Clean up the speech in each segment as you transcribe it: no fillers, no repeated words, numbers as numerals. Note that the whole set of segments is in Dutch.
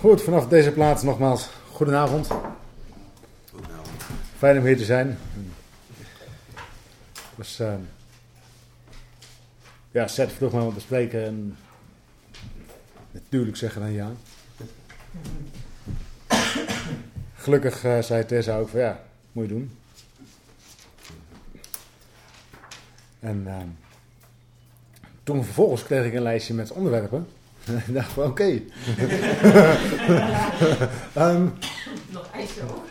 Goed, vanaf deze plaats nogmaals goedenavond. Goedenavond. Fijn om hier te zijn. Dus, Seth vroeg me wat bespreken en natuurlijk zeggen dan ja. Gelukkig zei Tessa ook van ja, moet je doen. En toen vervolgens kreeg ik een lijstje met onderwerpen. Ik dacht van oké. Nog ijzer hoor.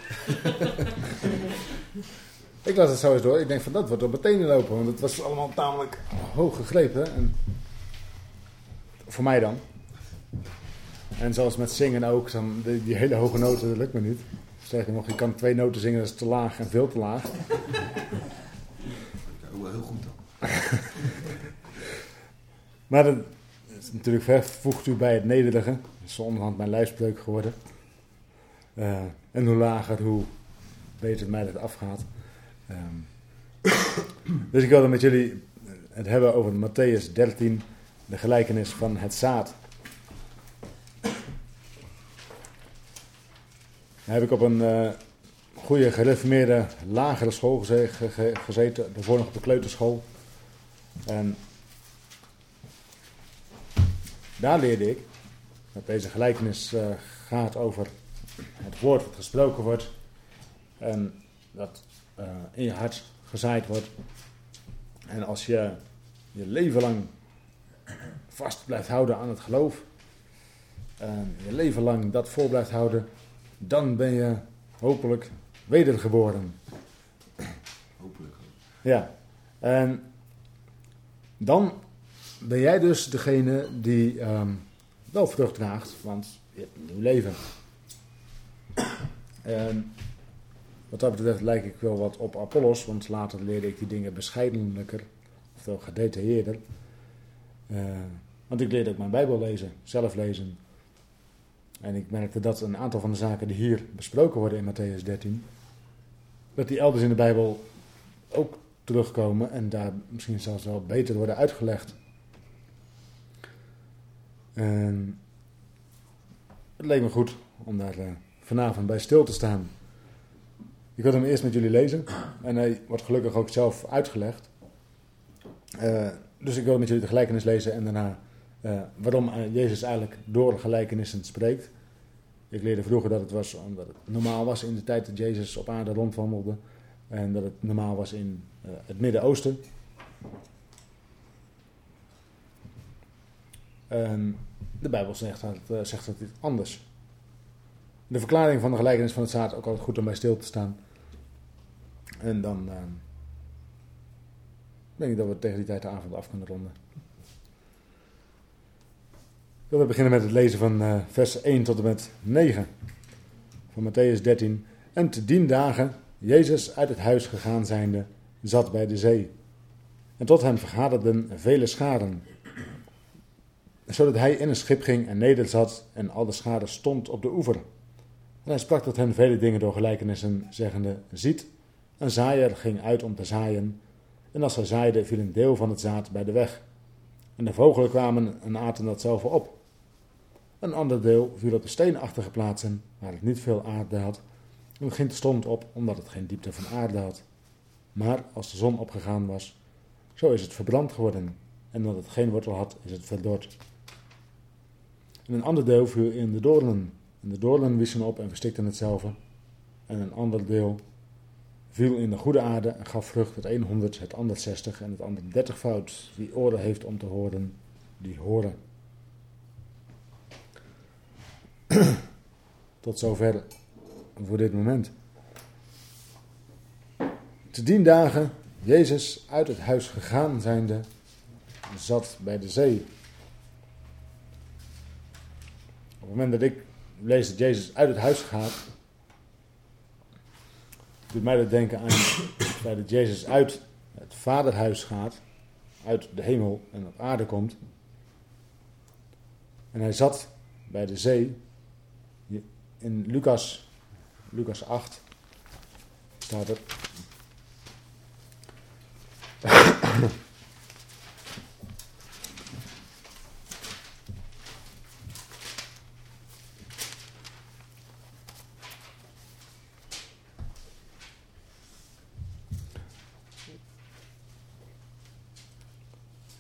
Ik las het zo eens door. Ik denk van dat wordt op mijn tenen lopen. Want het was allemaal tamelijk hoog gegrepen. En voor mij dan. En zoals met zingen ook. Dan die hele hoge noten, dat lukt me niet. Sterker nog, je kan 2 noten zingen, dat is te laag en veel te laag. Ja, heel goed dan. Maar dat is natuurlijk voegt u bij het nederige. Dat is zo onderhand mijn lijfspreuk geworden. En hoe lager, hoe beter mij dat afgaat. Dus ik wilde met jullie het hebben over Mattheüs 13, de gelijkenis van het zaad. Daar heb ik op een goede gereformeerde lagere school gezeten, daarvoor nog op de kleuterschool. En daar leerde ik dat deze gelijkenis gaat over het woord wat gesproken wordt en dat in je hart gezaaid wordt. En als je je leven lang vast blijft houden aan het geloof en je leven lang dat vol blijft houden, dan ben je hopelijk wedergeboren. Hopelijk. Ja, en dan ben jij dus degene die wel vrucht draagt, want je hebt een nieuw leven. En wat dat betreft lijk ik wel wat op Apollos, want later leerde ik die dingen bescheidenlijker, oftewel gedetailleerder. Want ik leerde ook mijn Bijbel lezen, zelf lezen. En ik merkte dat een aantal van de zaken die hier besproken worden in Mattheüs 13, dat die elders in de Bijbel ook terugkomen en daar misschien zelfs wel beter worden uitgelegd. En het leek me goed om daar vanavond bij stil te staan. Ik wil hem eerst met jullie lezen en hij wordt gelukkig ook zelf uitgelegd. Dus ik wil met jullie de gelijkenis lezen en daarna waarom Jezus eigenlijk door gelijkenissen spreekt. Ik leerde vroeger dat het was omdat het normaal was in de tijd dat Jezus op aarde rondwandelde. En dat het normaal was in het Midden-Oosten. De Bijbel zegt dat dit anders. De verklaring van de gelijkenis van het zaad ook altijd goed om bij stil te staan. En dan denk ik dat we tegen die tijd de avond af kunnen ronden. Ik wil beginnen met het lezen van vers 1 tot en met 9 van Mattheüs 13. En te dien dagen, Jezus uit het huis gegaan zijnde, zat bij de zee. En tot hem vergaderden vele scharen, zodat hij in een schip ging en nederzat en al de schade stond op de oever. En hij sprak tot hen vele dingen door gelijkenissen, zeggende, ziet, een zaaier ging uit om te zaaien, en als hij zaaide, viel een deel van het zaad bij de weg. En de vogelen kwamen en aten dat zelf op. Een ander deel viel op de steenachtige plaatsen, waar het niet veel aarde had, en het ging terstond op, omdat het geen diepte van aarde had. Maar als de zon opgegaan was, zo is het verbrand geworden, en omdat het geen wortel had, is het verdord. En een ander deel viel in de doornen, en de doornen wisten op en verstikten hetzelfde. En een ander deel viel in de goede aarde en gaf vrucht, het een 100, het ander 60 en het ander 30-fout. Wie oren heeft om te horen, die horen. Tot zover voor dit moment. Te dien dagen, Jezus uit het huis gegaan zijnde, zat bij de zee. Op het moment dat ik lees dat Jezus uit het huis gaat, doet mij dat denken aan het feit dat Jezus uit het vaderhuis gaat, uit de hemel en op aarde komt. En hij zat bij de zee. In Lucas 8 staat er.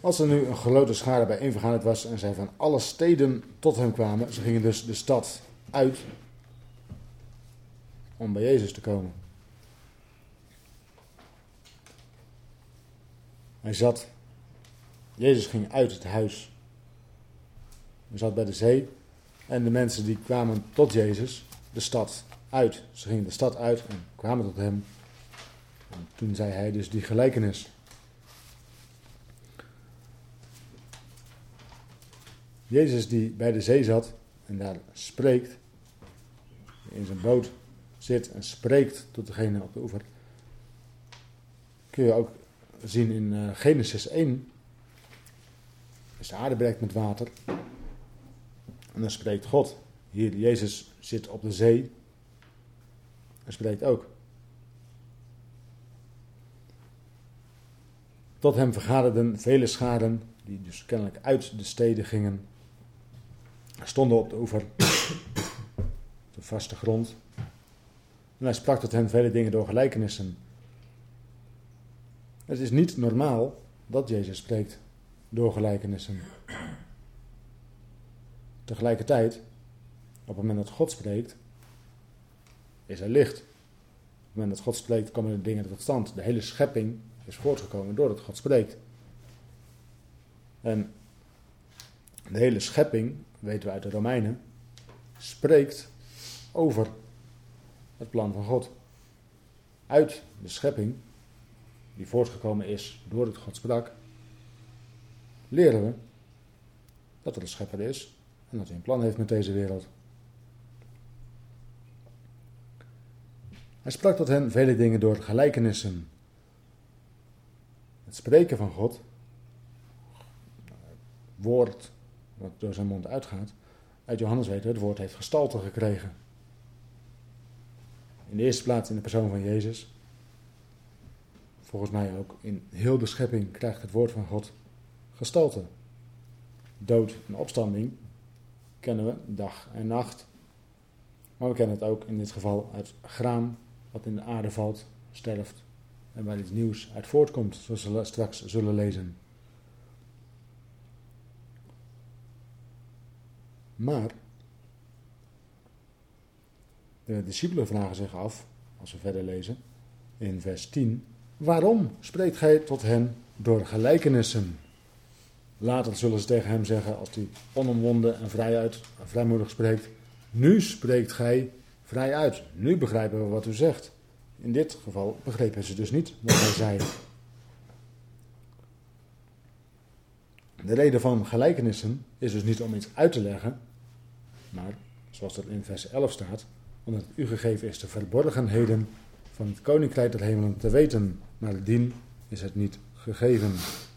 Als er nu een grote schare bijeen vergaderd was en zij van alle steden tot hem kwamen, ze gingen dus de stad uit om bij Jezus te komen. Jezus ging uit het huis. Hij zat bij de zee en de mensen die kwamen tot Jezus de stad uit. Ze gingen de stad uit en kwamen tot hem. En toen zei hij dus die gelijkenis. Jezus die bij de zee zat en daar spreekt, in zijn boot zit en spreekt tot degene op de oever, kun je ook zien in Genesis 1. Dus de aarde bedekt met water. En dan spreekt God. Hier, Jezus zit op de zee en spreekt ook. Tot hem vergaderden vele scharen, die dus kennelijk uit de steden gingen, stonden op de oever, op de vaste grond. En hij sprak tot hen vele dingen door gelijkenissen. Het is niet normaal dat Jezus spreekt door gelijkenissen. Tegelijkertijd, op het moment dat God spreekt, is er licht. Op het moment dat God spreekt, komen er dingen tot stand. De hele schepping is voortgekomen doordat God spreekt. En de hele schepping, weten we uit de Romeinen, spreekt over het plan van God. Uit de schepping, die voortgekomen is doordat God sprak, leren we dat er een schepper is en dat hij een plan heeft met deze wereld. Hij sprak tot hen vele dingen door gelijkenissen. Het spreken van God, het woord wat door zijn mond uitgaat, uit Johannes weten we, het woord heeft gestalte gekregen. In de eerste plaats in de persoon van Jezus. Volgens mij ook in heel de schepping krijgt het woord van God gestalte. Dood en opstanding kennen we dag en nacht. Maar we kennen het ook in dit geval uit graan wat in de aarde valt, sterft en waar iets nieuws uit voortkomt, zoals we straks zullen lezen. Maar de discipelen vragen zich af, als we verder lezen, in vers 10, waarom spreekt gij tot hen door gelijkenissen? Later zullen ze tegen hem zeggen, als hij onomwonden en vrijmoedig spreekt, nu spreekt gij vrij uit, nu begrijpen we wat u zegt. In dit geval begrepen ze dus niet wat hij zei. De reden van gelijkenissen is dus niet om iets uit te leggen, maar, zoals dat in vers 11 staat, omdat het u gegeven is de verborgenheden van het koninkrijk der hemelen te weten, maar dien is het niet gegeven.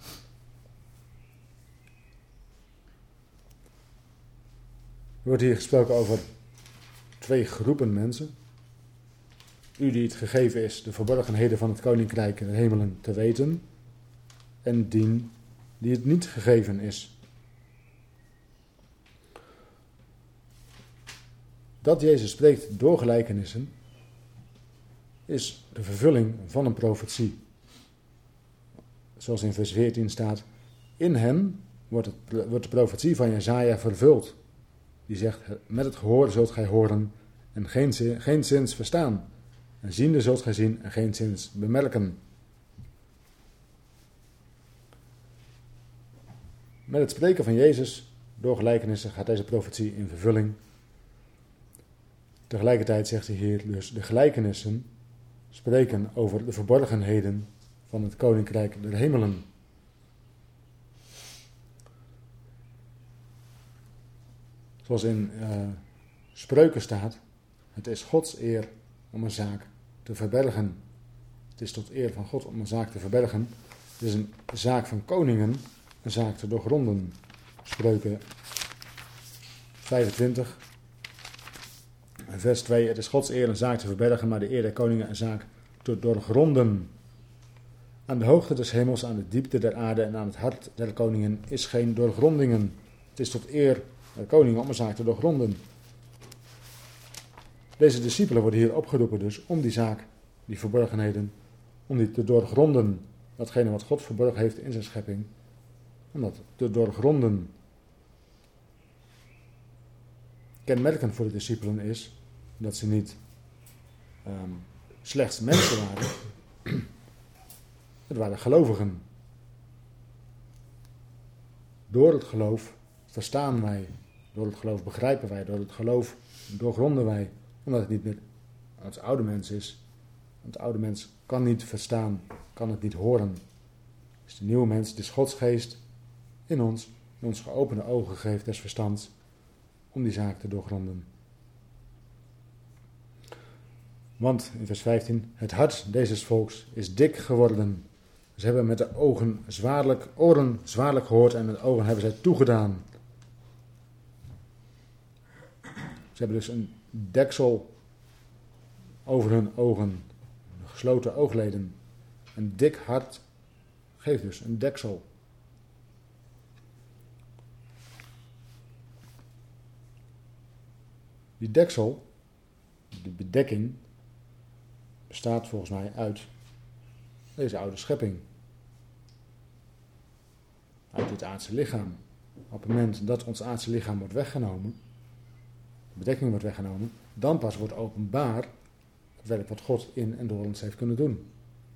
Er wordt hier gesproken over twee groepen mensen. U die het gegeven is de verborgenheden van het koninkrijk der hemelen te weten, en dien die het niet gegeven is. Dat Jezus spreekt door gelijkenissen is de vervulling van een profetie. Zoals in vers 14 staat, in hen wordt de profetie van Jesaja vervuld. Die zegt, met het gehoor zult gij horen en geen zins verstaan. En ziende zult gij zien en geen zins bemerken. Met het spreken van Jezus door gelijkenissen gaat deze profetie in vervulling. Tegelijkertijd zegt hij hier dus, de gelijkenissen spreken over de verborgenheden van het koninkrijk der hemelen. Zoals in Spreuken staat, het is Gods eer om een zaak te verbergen. Het is tot eer van God om een zaak te verbergen. Het is een zaak van koningen, een zaak te doorgronden. Spreuken 25, vers 2. Het is Gods eer een zaak te verbergen, maar de eer der koningen een zaak te doorgronden. Aan de hoogte des hemels, aan de diepte der aarde en aan het hart der koningen is geen doorgrondingen. Het is tot eer der koningen om een zaak te doorgronden. Deze discipelen worden hier opgeroepen dus om die zaak, die verborgenheden, om die te doorgronden. Datgene wat God verborgen heeft in zijn schepping, Omdat te doorgronden kenmerkend voor de discipelen is dat ze niet slechts mensen waren. Het waren gelovigen. Door het geloof verstaan wij. Door het geloof begrijpen wij. Door het geloof doorgronden wij. Omdat het niet meer ons oude mens is. Want de oude mens kan niet verstaan. Kan het niet horen. Dus de nieuwe mens, het is Gods geest in ons geopende ogen geeft des verstands om die zaak te doorgronden. Want in vers 15, het hart deze volks is dik geworden. Ze hebben met de oren zwaarlijk gehoord en met de ogen hebben zij toegedaan. Ze hebben dus een deksel over hun ogen, gesloten oogleden. Een dik hart geeft dus een deksel. Die deksel, de bedekking, bestaat volgens mij uit deze oude schepping. Uit dit aardse lichaam. Op het moment dat ons aardse lichaam wordt weggenomen, de bedekking wordt weggenomen, dan pas wordt openbaar het werk wat God in en door ons heeft kunnen doen.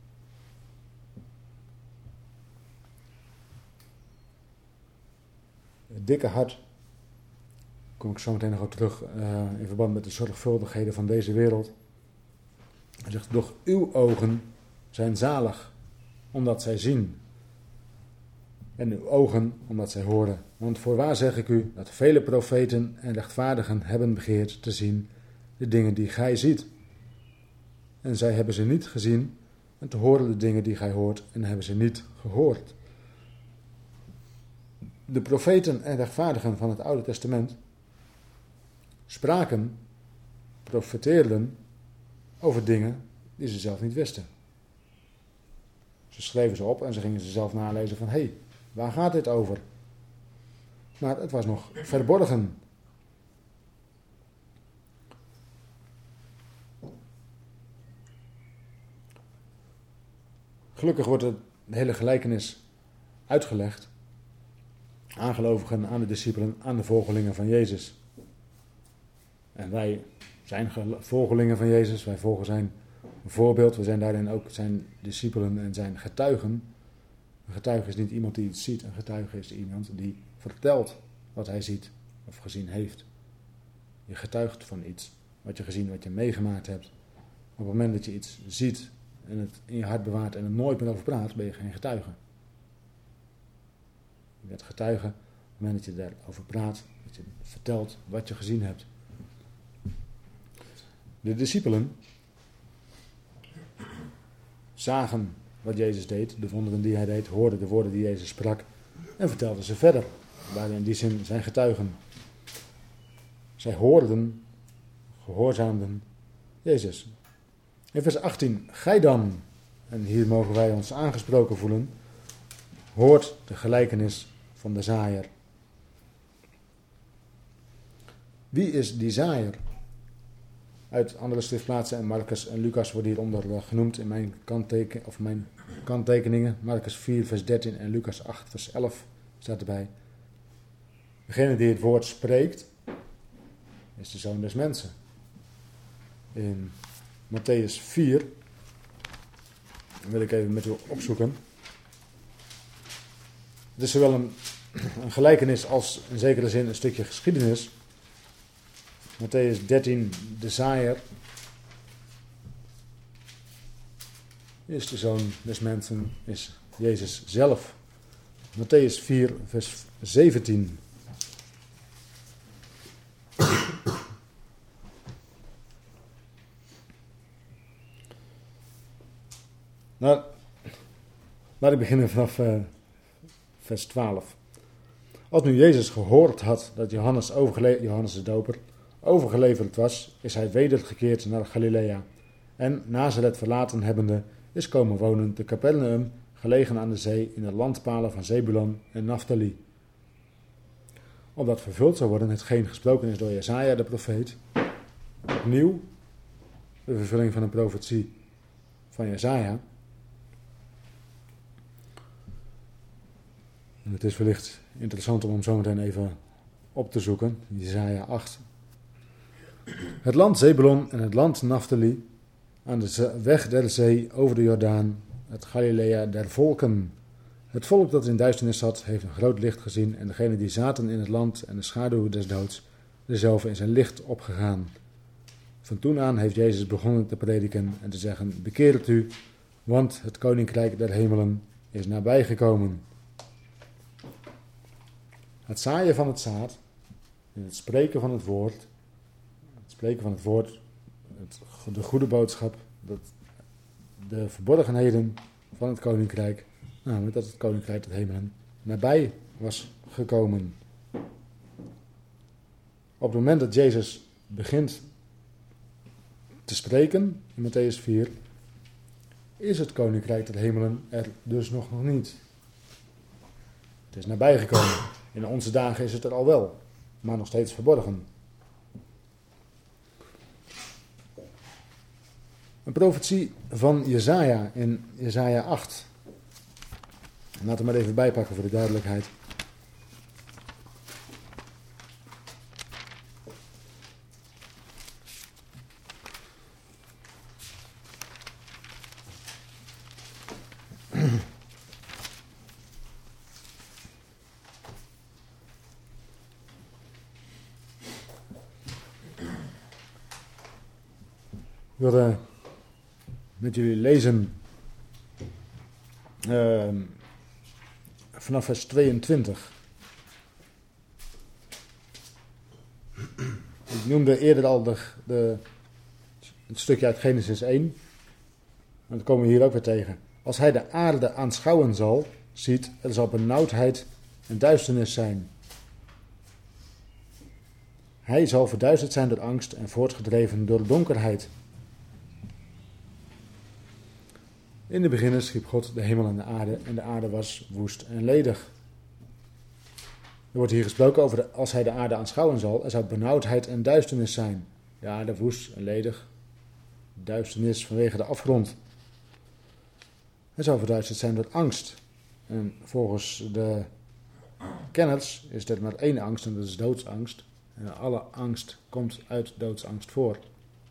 Het dikke hart, kom ik zo meteen nog op terug in verband met de zorgvuldigheden van deze wereld. Hij zegt, doch uw ogen zijn zalig, omdat zij zien. En uw ogen, omdat zij horen. Want voorwaar zeg ik u, dat vele profeten en rechtvaardigen hebben begeerd te zien de dingen die gij ziet. En zij hebben ze niet gezien, en te horen de dingen die gij hoort, en hebben ze niet gehoord. De profeten en rechtvaardigen van het Oude Testament spraken, profeteerden over dingen die ze zelf niet wisten. Ze schreven ze op en ze gingen ze zelf nalezen van, hé, waar gaat dit over? Maar het was nog verborgen. Gelukkig wordt de hele gelijkenis uitgelegd aan gelovigen, aan de discipelen, aan de volgelingen van Jezus. En wij zijn volgelingen van Jezus, wij volgen zijn voorbeeld, we zijn daarin ook zijn discipelen en zijn getuigen. Een getuige is niet iemand die iets ziet, een getuige is iemand die vertelt wat hij ziet of gezien heeft. Je getuigt van iets, wat je gezien, wat je meegemaakt hebt. Op het moment dat je iets ziet en het in je hart bewaart en er nooit meer over praat, ben je geen getuige. Je bent getuige op het moment dat je daarover praat, dat je vertelt wat je gezien hebt. De discipelen zagen wat Jezus deed, de wonderen die hij deed, hoorden de woorden die Jezus sprak en vertelden ze verder. Waren in die zin zijn getuigen. Zij hoorden, gehoorzaamden Jezus. In vers 18, gij dan, en hier mogen wij ons aangesproken voelen, hoort de gelijkenis van de zaaier. Wie is die zaaier? Uit andere schriftplaatsen en Marcus en Lucas worden hieronder genoemd in mijn kanttekeningen. Marcus 4 vers 13 en Lucas 8 vers 11 staat erbij. Degene die het woord spreekt is de Zoon des Mensen. In Matthäus 4, dat wil ik even met u opzoeken. Het is zowel een gelijkenis als in zekere zin een stukje geschiedenis. Matthäus 13, de zaaier is de Zoon des Mensen, is Jezus zelf. Matthäus 4, vers 17. Nou, laat ik beginnen vanaf vers 12. Als nu Jezus gehoord had dat Johannes de Doper overgeleverd was, is hij wedergekeerd naar Galilea. En Nazareth verlaten hebbende, is komen wonen te Capernaum, gelegen aan de zee in de landpalen van Zebulon en Naphtali. Opdat vervuld zou worden hetgeen gesproken is door Jesaja de profeet. Opnieuw de vervulling van een profetie van Jesaja. En het is wellicht interessant om hem zo meteen even op te zoeken. Jesaja 8. Het land Zebulon en het land Naphtali, aan de weg der zee over de Jordaan, het Galilea der volken. Het volk dat in duisternis zat, heeft een groot licht gezien, en degenen die zaten in het land en de schaduw des doods, dezelfde is een licht opgegaan. Van toen aan heeft Jezus begonnen te prediken en te zeggen: bekeert u, want het koninkrijk der hemelen is nabijgekomen. Het zaaien van het zaad, en het spreken van het woord, de goede boodschap, dat de verborgenheden van het koninkrijk, namelijk dat het koninkrijk der hemelen nabij was gekomen. Op het moment dat Jezus begint te spreken, in Matthäus 4, is het koninkrijk der hemelen er dus nog niet. Het is nabijgekomen. In onze dagen is het er al wel, maar nog steeds verborgen. Een profetie van Jesaja in Jesaja 8. Laten we maar even bijpakken voor de duidelijkheid. Ik wilde met jullie lezen vanaf vers 22. Ik noemde eerder al het stukje uit Genesis 1. En dat komen we hier ook weer tegen. Als hij de aarde aanschouwen zal, ziet, er zal benauwdheid en duisternis zijn. Hij zal verduisterd zijn door angst en voortgedreven door donkerheid. In de beginne schiep God de hemel en de aarde was woest en ledig. Er wordt hier gesproken over als hij de aarde aanschouwen zal, er zou benauwdheid en duisternis zijn. De aarde woest en ledig, duisternis vanwege de afgrond. Hij zou verduisterd zijn door angst. En volgens de kenners is er maar één angst en dat is doodsangst. En alle angst komt uit doodsangst voort.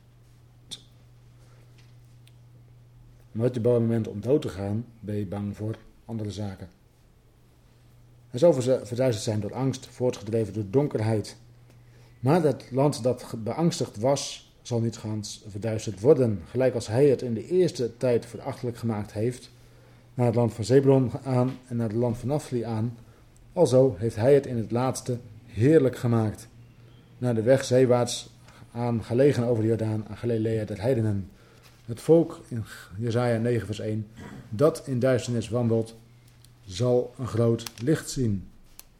Nooit op het moment om dood te gaan, ben je bang voor andere zaken. Hij zal verduisterd zijn door angst, voortgedreven door donkerheid. Maar het land dat beangstigd was, zal niet gans verduisterd worden. Gelijk als hij het in de eerste tijd verachtelijk gemaakt heeft, naar het land van Zebulon aan en naar het land van Naphtali aan, alzo heeft hij het in het laatste heerlijk gemaakt. Naar de weg zeewaarts aan, gelegen over de Jordaan, aan Galilea der heidenen. Het volk, in Jesaja 9 vers 1, dat in duisternis wandelt, zal een groot licht zien.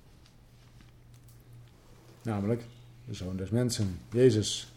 Namelijk de Zoon des Mensen, Jezus.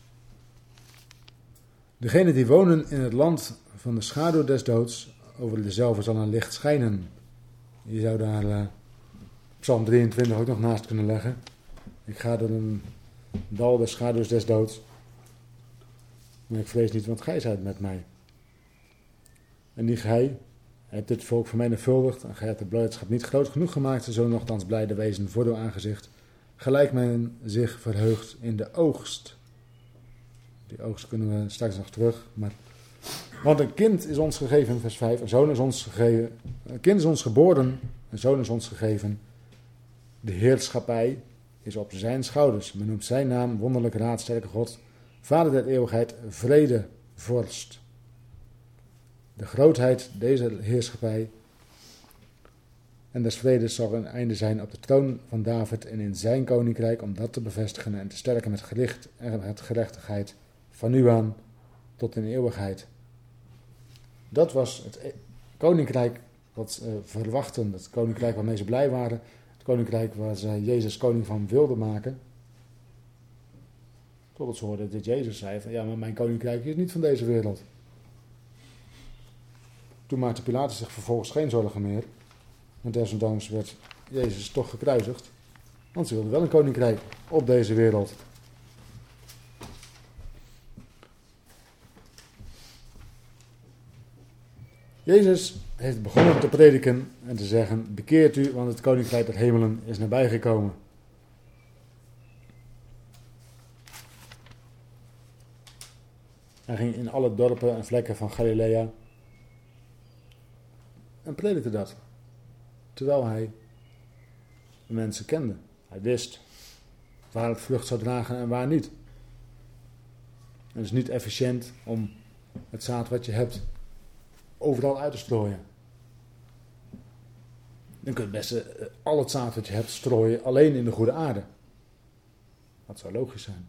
Degenen die wonen in het land van de schaduw des doods, over dezelfde zal een licht schijnen. Je zou daar Psalm 23 ook nog naast kunnen leggen. Ik ga door een dal des schaduws des doods. Maar ik vrees niet, want gij zijt met mij. En niet gij hebt dit volk vermenigvuldigd, en gij hebt de blijdschap niet groot genoeg gemaakt, zo nochtans blijde wezen voor uw aangezicht, gelijk men zich verheugt in de oogst. Die oogst kunnen we straks nog terug, maar... Want een kind is ons gegeven, vers 5, een zoon is ons gegeven, een kind is ons geboren, een zoon is ons gegeven. De heerschappij is op zijn schouders. Men noemt zijn naam wonderlijk raad, sterke God, Vader der eeuwigheid, vrede, vorst. De grootheid deze heerschappij en des vredes zal een einde zijn op de troon van David en in zijn koninkrijk, om dat te bevestigen en te sterken met gericht en met gerechtigheid van nu aan tot in eeuwigheid. Dat was het koninkrijk wat ze verwachten, het koninkrijk waarmee ze blij waren, het koninkrijk waar ze Jezus koning van wilden maken. Totdat ze hoorden dat Jezus zei van ja, maar mijn koninkrijk is niet van deze wereld. Toen maakte Pilatus zich vervolgens geen zorgen meer. En desondanks werd Jezus toch gekruisigd. Want ze wilden wel een koninkrijk op deze wereld. Jezus heeft begonnen te prediken en te zeggen: bekeert u, want het koninkrijk der hemelen is nabijgekomen. Hij ging in alle dorpen en vlekken van Galilea en predikte dat, terwijl hij de mensen kende. Hij wist waar het vrucht zou dragen en waar niet. Het is niet efficiënt om het zaad wat je hebt overal uit te strooien. Dan kun je het beste al het zaad wat je hebt strooien alleen in de goede aarde. Dat zou logisch zijn.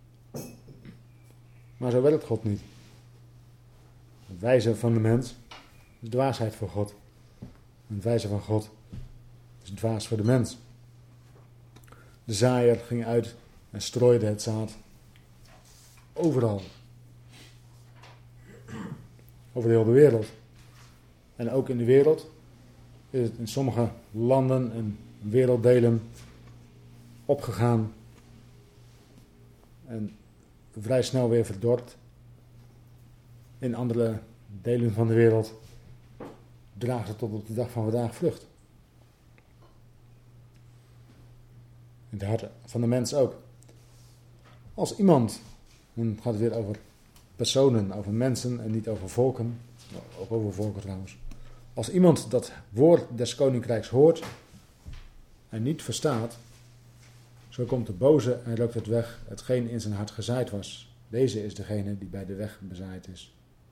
Maar zo werkt God niet. Het wijze van de mens is dwaasheid voor God. En het wijze van God is dwaas voor de mens. De zaaier ging uit en strooide het zaad overal. Over heel de wereld. En ook in de wereld is het in sommige landen en werelddelen opgegaan en vrij snel weer verdord. In andere delen van de wereld draagt het tot op de dag van vandaag vrucht. In de harten van de mens ook. Als iemand, dan gaat het weer over personen, over mensen en niet over volken, ook over volken trouwens. Als iemand dat woord des koninkrijks hoort en niet verstaat, zo komt de boze en rukt het weg, hetgeen in zijn hart gezaaid was. Deze is degene die bij de weg bezaaid is.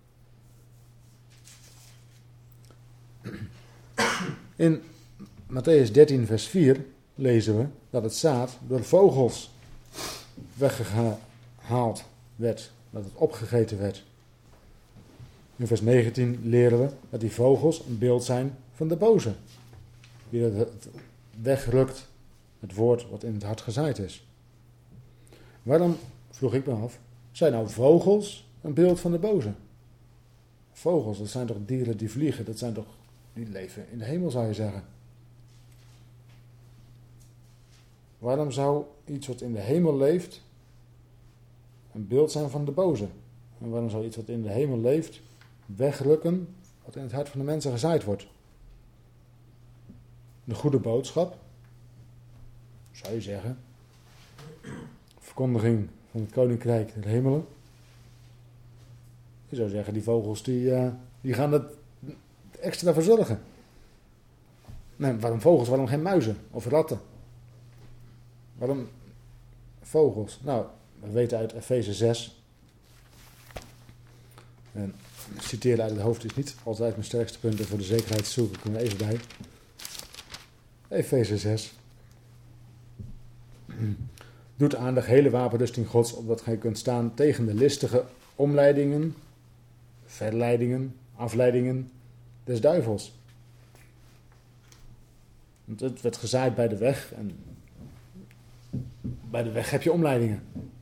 In Mattheüs 13 vers 4 lezen we dat het zaad door vogels weggehaald werd, dat het opgegeten werd. In vers 19 leren we dat die vogels een beeld zijn van de boze, die het wegrukt, het woord wat in het hart gezaaid is. Waarom, vroeg ik me af, zijn nou vogels een beeld van de boze? Vogels, dat zijn toch dieren die vliegen, dat zijn toch, die leven in de hemel zou je zeggen. Waarom zou iets wat in de hemel leeft een beeld zijn van de boze? En waarom zou iets wat in de hemel leeft wegrukken wat in het hart van de mensen gezaaid wordt? De goede boodschap, zou je zeggen, verkondiging van het koninkrijk der hemelen. Je zou zeggen, die vogels die gaan het extra verzorgen. Nee, waarom vogels? Waarom geen muizen of ratten? Waarom vogels? Nou, we weten uit Efeze 6. En citeren uit het hoofd is niet altijd mijn sterkste punt. En voor de zekerheid zoeken kunnen we even bij. Efeze 6. Doet aan de gehele wapenrusting Gods, opdat gij kunt staan tegen de listige omleidingen, verleidingen, afleidingen des duivels. Want het werd gezaaid bij de weg en bij de weg heb je omleidingen.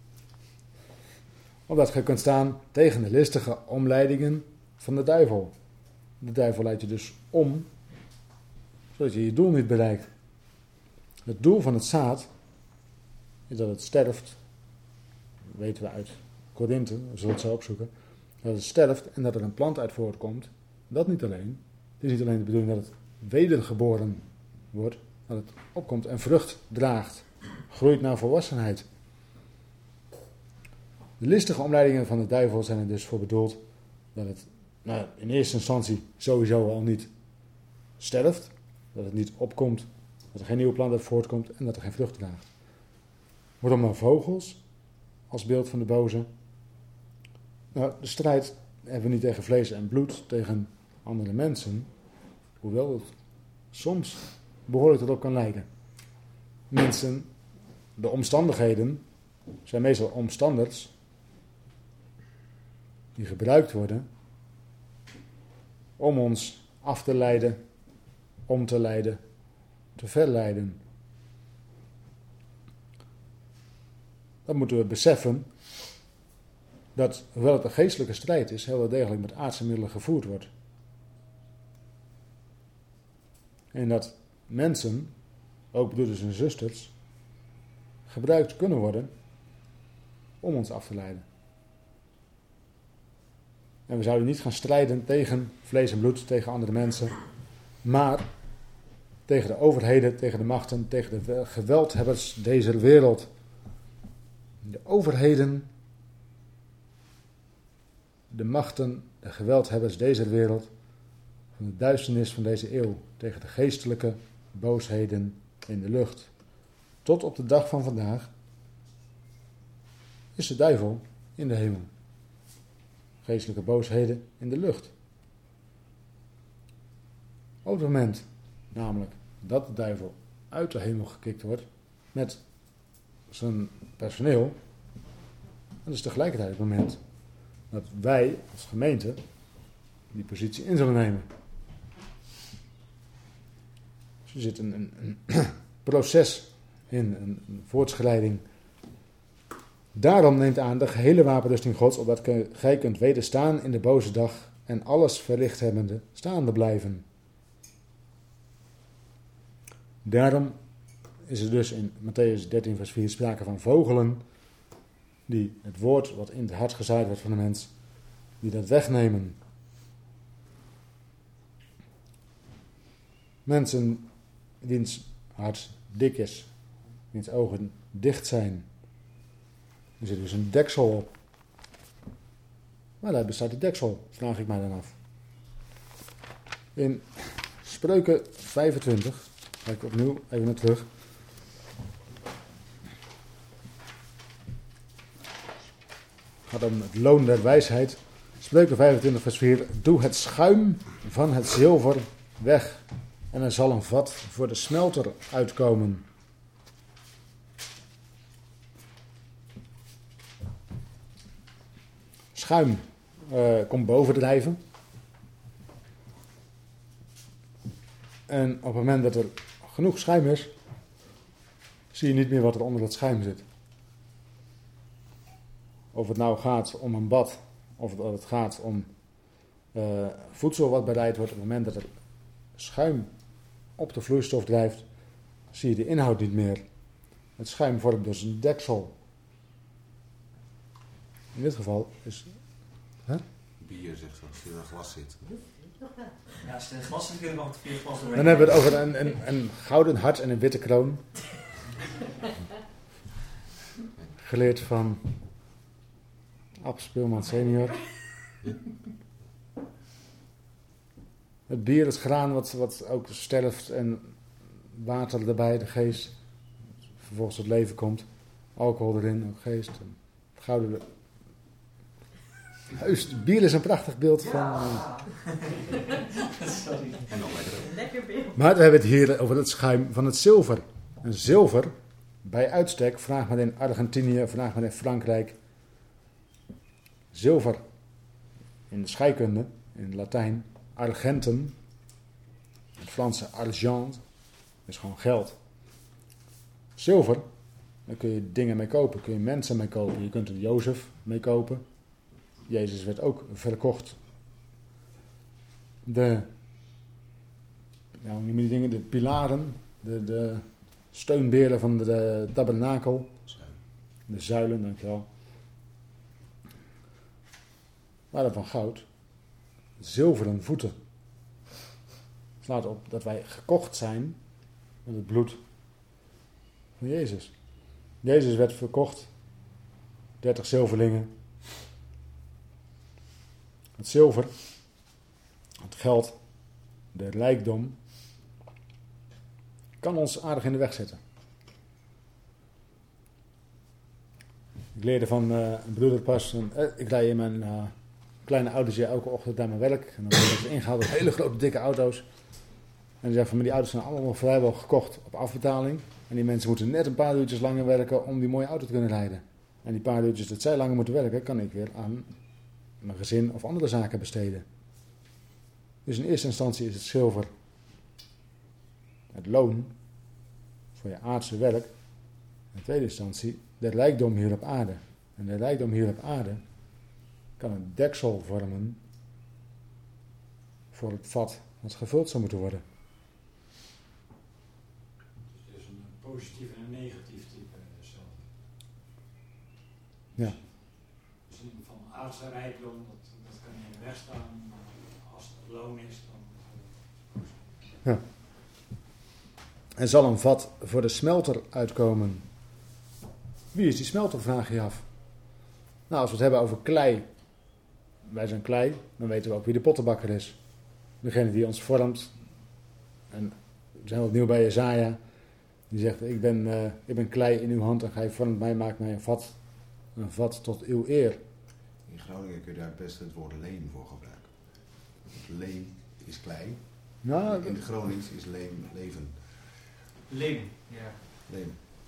Opdat gij kunt staan tegen de listige omleidingen van de duivel. De duivel leidt je dus om, zodat je je doel niet bereikt. Het doel van het zaad is dat het sterft. Dat weten we uit Korinthe, we zullen het zo opzoeken. Dat het sterft en dat er een plant uit voortkomt. Dat niet alleen. Het is niet alleen de bedoeling dat het wedergeboren wordt. Dat het opkomt en vrucht draagt. Groeit naar volwassenheid. De listige omleidingen van de duivel zijn er dus voor bedoeld dat het in eerste instantie sowieso al niet sterft. Dat het niet opkomt. Dat er geen nieuwe plant uit voortkomt en dat er geen vrucht draagt. Waarom dan vogels als beeld van de boze? Nou, de strijd hebben we niet tegen vlees en bloed, tegen andere mensen. Hoewel het soms behoorlijk erop kan lijken. Mensen, de omstandigheden, zijn meestal omstanders die gebruikt worden om ons af te leiden, om te leiden, te verleiden. Dan moeten we beseffen dat, hoewel het een geestelijke strijd is, heel wel degelijk met aardse middelen gevoerd wordt. En dat mensen, ook broeders en zusters, gebruikt kunnen worden om ons af te leiden. En we zouden niet gaan strijden tegen vlees en bloed, tegen andere mensen, maar tegen de overheden, tegen de machten, tegen de geweldhebbers deze wereld. De overheden, de machten, de geweldhebbers deze wereld, van de duisternis van deze eeuw, tegen de geestelijke boosheden in de lucht. Tot op de dag van vandaag is de duivel in de hemel. Geestelijke boosheden in de lucht. Op het moment, namelijk, dat de duivel uit de hemel gekikt wordt met zijn personeel, dat is tegelijkertijd het moment dat wij als gemeente die positie in zullen nemen. Dus er zit een proces in, een voortschrijding. Daarom neemt aan de gehele wapenrusting Gods, opdat gij kunt wederstaan in de boze dag en alles verlicht hebbende staande blijven. Daarom is er dus in Mattheüs 13 vers 4 sprake van vogelen, die het woord wat in het hart gezaaid wordt van de mens, die dat wegnemen. Mensen wiens hart dik is, wiens ogen dicht zijn. Er zit dus een deksel op. Maar daar bestaat die deksel, vraag ik mij dan af. In Spreuken 25, ga ik opnieuw even naar terug. Het gaat om het loon der wijsheid. Spreuken 25 vers 4. Doe het schuim van het zilver weg en er zal een vat voor de smelter uitkomen. Schuim komt bovendrijven. En op het moment dat er genoeg schuim is, zie je niet meer wat er onder dat schuim zit. Of het nou gaat om een bad, of dat het gaat om voedsel wat bereid wordt. Op het moment dat er schuim op de vloeistof drijft, zie je de inhoud niet meer. Het schuim vormt dus een deksel. In dit geval is... Bier, zegt ze, als je in een glas zit. Ja, als je in een glas zit, kun je wel 4 glas doorheen. Dan hebben we het over een gouden hart en een witte kroon. Geleerd van Ab Speelman senior. Het bier, het graan wat ook sterft en water erbij, de geest. Vervolgens tot leven komt. Alcohol erin, ook geest. Gouden... Juist, bier is een prachtig beeld van... Sorry. En nog lekker. Lekker beeld. Maar we hebben het hier over het schuim van het zilver. En zilver, bij uitstek, vraag maar in Argentinië, vraag maar in Frankrijk. Zilver, in de scheikunde, in het Latijn, argentum. Het Franse argent, is gewoon geld. Zilver, daar kun je dingen mee kopen, kun je mensen mee kopen. Je kunt er Jozef mee kopen. Jezus werd ook verkocht. De pilaren, de steunberen van de tabernakel. De zuilen, dankjewel. Waren van goud. Zilveren voeten. Het slaat op dat wij gekocht zijn met het bloed van Jezus. Jezus werd verkocht. 30 zilverlingen. Het zilver, het geld, de rijkdom, kan ons aardig in de weg zetten. Ik leerde van een broeder pas, ik rij in mijn kleine autootje elke ochtend naar mijn werk. En dan worden ze ingehaald door hele grote dikke auto's. En die zeggen van, maar die auto's zijn allemaal vrijwel gekocht op afbetaling. En die mensen moeten net een paar uurtjes langer werken om die mooie auto te kunnen rijden. En die paar uurtjes dat zij langer moeten werken, kan ik weer aan mijn gezin of andere zaken besteden. Dus in eerste instantie is het zilver het loon voor je aardse werk. In tweede instantie de rijkdom hier op aarde. En de rijkdom hier op aarde kan een deksel vormen voor het vat wat gevuld zou moeten worden. Dus een positief en een negatief type zelf. Ja. Dus van aardse rijkdom, dat kan je wegstaan. Maar als het loon is, dan... Ja. Er zal een vat voor de smelter uitkomen. Wie is die smelter, vraag je af. Nou, als we het hebben over klei. Wij zijn klei, dan weten we ook wie de pottenbakker is. Degene die ons vormt. En we zijn opnieuw bij Jesaja. Die zegt, ik ben klei in uw hand en gij vormt mij, maakt mij een vat tot uw eer. In Groningen kun je daar best het woord leem voor gebruiken. Leem is klei. Nou, In het Gronings is leem leven. Leem, ja. Leem.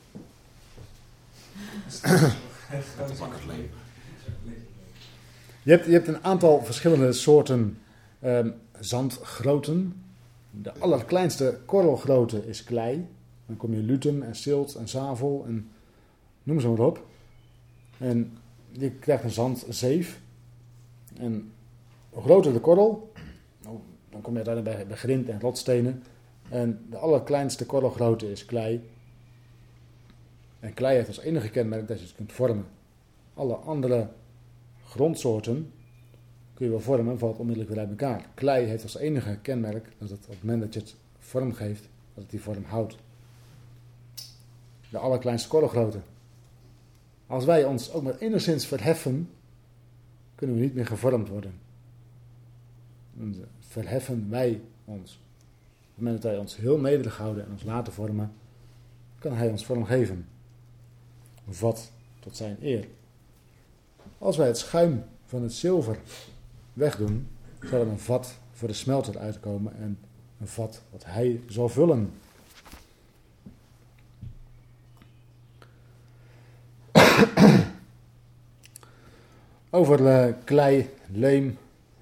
Bakkersleem. je hebt een aantal verschillende soorten zandgrootten. De allerkleinste korrelgrootte is klei. Dan kom je luten en silt en zavel en noem ze maar op. En je krijgt een zandzeef. En hoe groter de korrel, dan kom je uiteindelijk bij grind en rotstenen. En de allerkleinste korrelgrootte is klei. En klei heeft als enige kenmerk dat je het kunt vormen. Alle andere grondsoorten kun je wel vormen, valt onmiddellijk weer uit elkaar. Klei heeft als enige kenmerk dat het op het moment dat je het vorm geeft, dat het die vorm houdt. De allerkleinste korrelgrootte. Als wij ons ook maar enigszins verheffen, kunnen we niet meer gevormd worden. Dan verheffen wij ons. Op het moment dat wij ons heel nederig houden en ons laten vormen, kan hij ons vorm geven. Een vat tot zijn eer. Als wij het schuim van het zilver wegdoen, zal er een vat voor de smelter uitkomen en een vat wat hij zal vullen. Over klei, leem,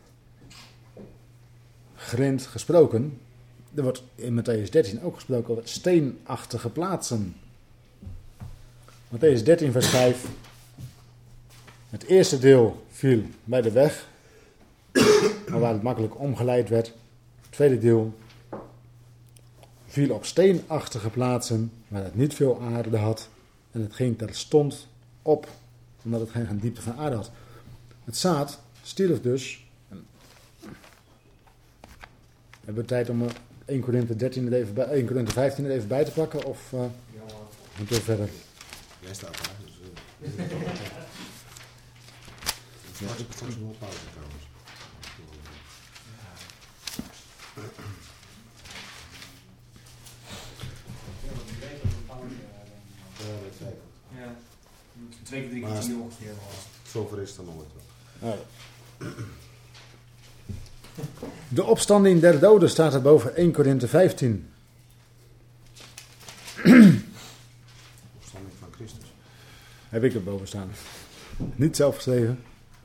grind gesproken. Er wordt in Mattheüs 13 ook gesproken over steenachtige plaatsen. Mattheüs 13 vers 5. Het eerste deel viel bij de weg, waar het makkelijk omgeleid werd. Het tweede deel viel op steenachtige plaatsen, waar het niet veel aarde had. En het ging terstond op, omdat het geen diepte van aarde had. Het zaad stierf dus. Hebben we tijd om 1 Korinthe 13 1 Korinthe 15 er even bij te pakken? Of moeten we verder? Jij staat daar, dus... Ik straks nog wel pauze trouwens. Ja, 2 keer 3 keer ongeveer. Zover is het dan nooit wel. De opstanding der doden staat er boven 1 Korinthe 15. Opstanding van Christus. Heb ik er boven staan. Niet zelf geschreven.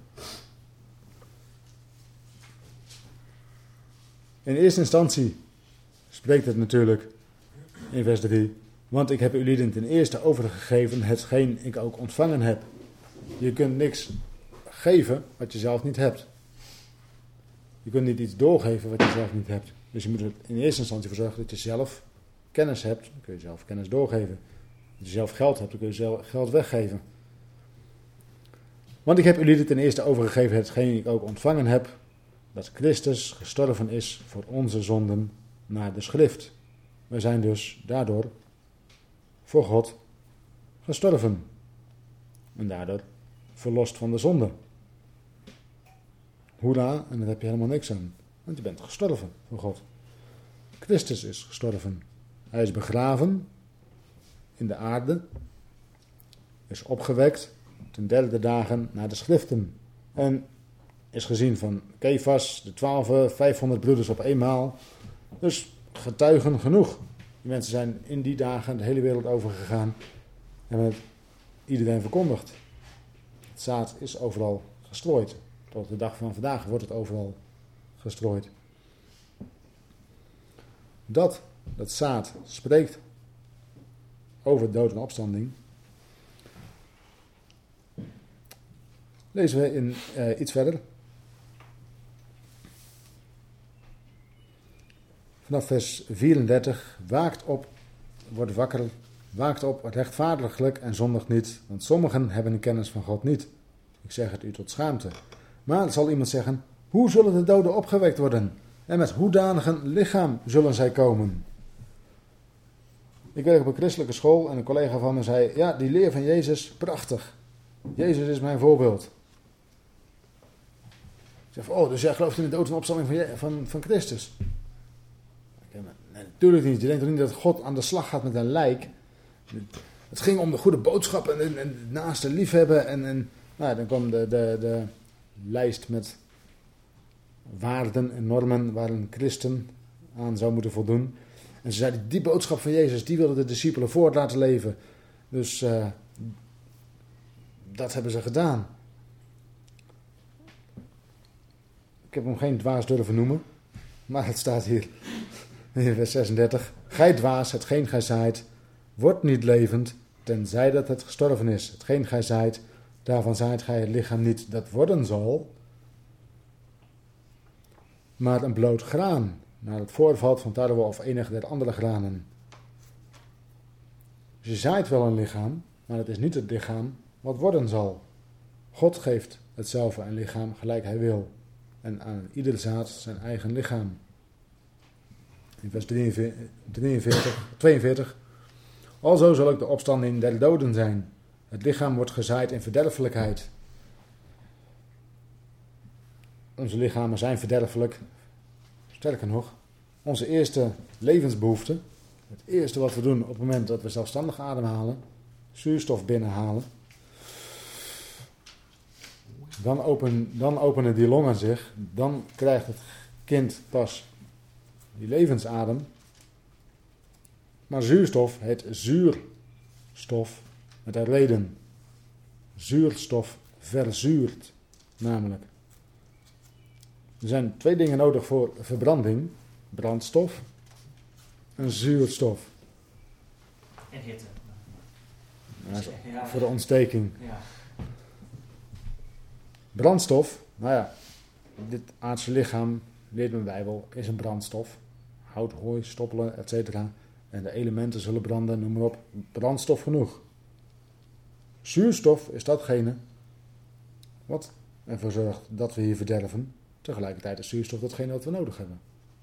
In eerste instantie spreekt het natuurlijk in vers 3. Want ik heb u lieden ten eerste overgegeven hetgeen ik ook ontvangen heb. Je kunt niks geven wat je zelf niet hebt. Je kunt niet iets doorgeven wat je zelf niet hebt. Dus je moet er in eerste instantie voor zorgen dat je zelf kennis hebt. Dan kun je zelf kennis doorgeven. Als je zelf geld hebt, dan kun je zelf geld weggeven. Want ik heb u lieden ten eerste overgegeven hetgeen ik ook ontvangen heb. Dat Christus gestorven is voor onze zonden naar de schrift. Wij zijn dus daardoor voor God gestorven. En daardoor verlost van de zonde. Hoera, en daar heb je helemaal niks aan. Want je bent gestorven voor God. Christus is gestorven. Hij is begraven in de aarde. Is opgewekt ten derde dagen na de schriften. En is gezien van Kefas, de 12, 500 broeders op eenmaal. Dus getuigen genoeg. Die mensen zijn in die dagen de hele wereld overgegaan. En hebben het iedereen verkondigd. Het zaad is overal gestrooid. Tot de dag van vandaag wordt het overal gestrooid. Dat zaad spreekt over dood en opstanding. Lezen we in iets verder. Vanaf vers 34. Waakt op, wordt wakker, waakt op, rechtvaardiglijk en zondigt niet. Want sommigen hebben de kennis van God niet. Ik zeg het u tot schaamte. Maar zal iemand zeggen, Hoe zullen de doden opgewekt worden? En met hoedanig een lichaam zullen zij komen? Ik werk op een christelijke school en een collega van me zei, ja, die leer van Jezus, prachtig. Jezus is mijn voorbeeld. Ik zeg, oh, dus jij gelooft in de dood en opstanding van Christus? Nee, natuurlijk niet. Je denkt toch niet dat God aan de slag gaat met een lijk? Het ging om de goede boodschap en het naaste liefhebben. En nou, dan kwam de lijst met waarden en normen waar een christen aan zou moeten voldoen. En ze zeiden, die boodschap van Jezus, die wilden de discipelen voort laten leven. Dus dat hebben ze gedaan. Ik heb hem geen dwaas durven noemen, maar het staat hier in vers 36. Gij dwaas, hetgeen gij zaait, wordt niet levend, tenzij dat het gestorven is. Hetgeen gij zaait, daarvan zaait gij het lichaam niet dat worden zal, maar een bloot graan, naar het voorvalt van tarwe of enige der andere granen. Dus je zaait wel een lichaam, maar het is niet het lichaam wat worden zal. God geeft hetzelfde een lichaam gelijk hij wil. En aan ieder zaad zijn eigen lichaam. In vers 42. Alzo zal ook de opstanding der doden zijn. Het lichaam wordt gezaaid in verderfelijkheid. Onze lichamen zijn verderfelijk. Sterker nog, onze eerste levensbehoefte, het eerste wat we doen op het moment dat we zelfstandig ademhalen, zuurstof binnenhalen, dan openen die longen zich, dan krijgt het kind pas die levensadem. Maar zuurstof heet zuurstof met een reden. Zuurstof verzuurt namelijk. Er zijn 2 dingen nodig voor verbranding. Brandstof en zuurstof. En hitte. Ja, voor de ontsteking. Ja. Brandstof, nou ja, dit aardse lichaam, leert mijn Bijbel, is een brandstof. Hout, hooi, stoppelen, etc. En de elementen zullen branden, noem maar op. Brandstof genoeg. Zuurstof is datgene wat ervoor zorgt dat we hier verderven. Tegelijkertijd is zuurstof datgene wat we nodig hebben.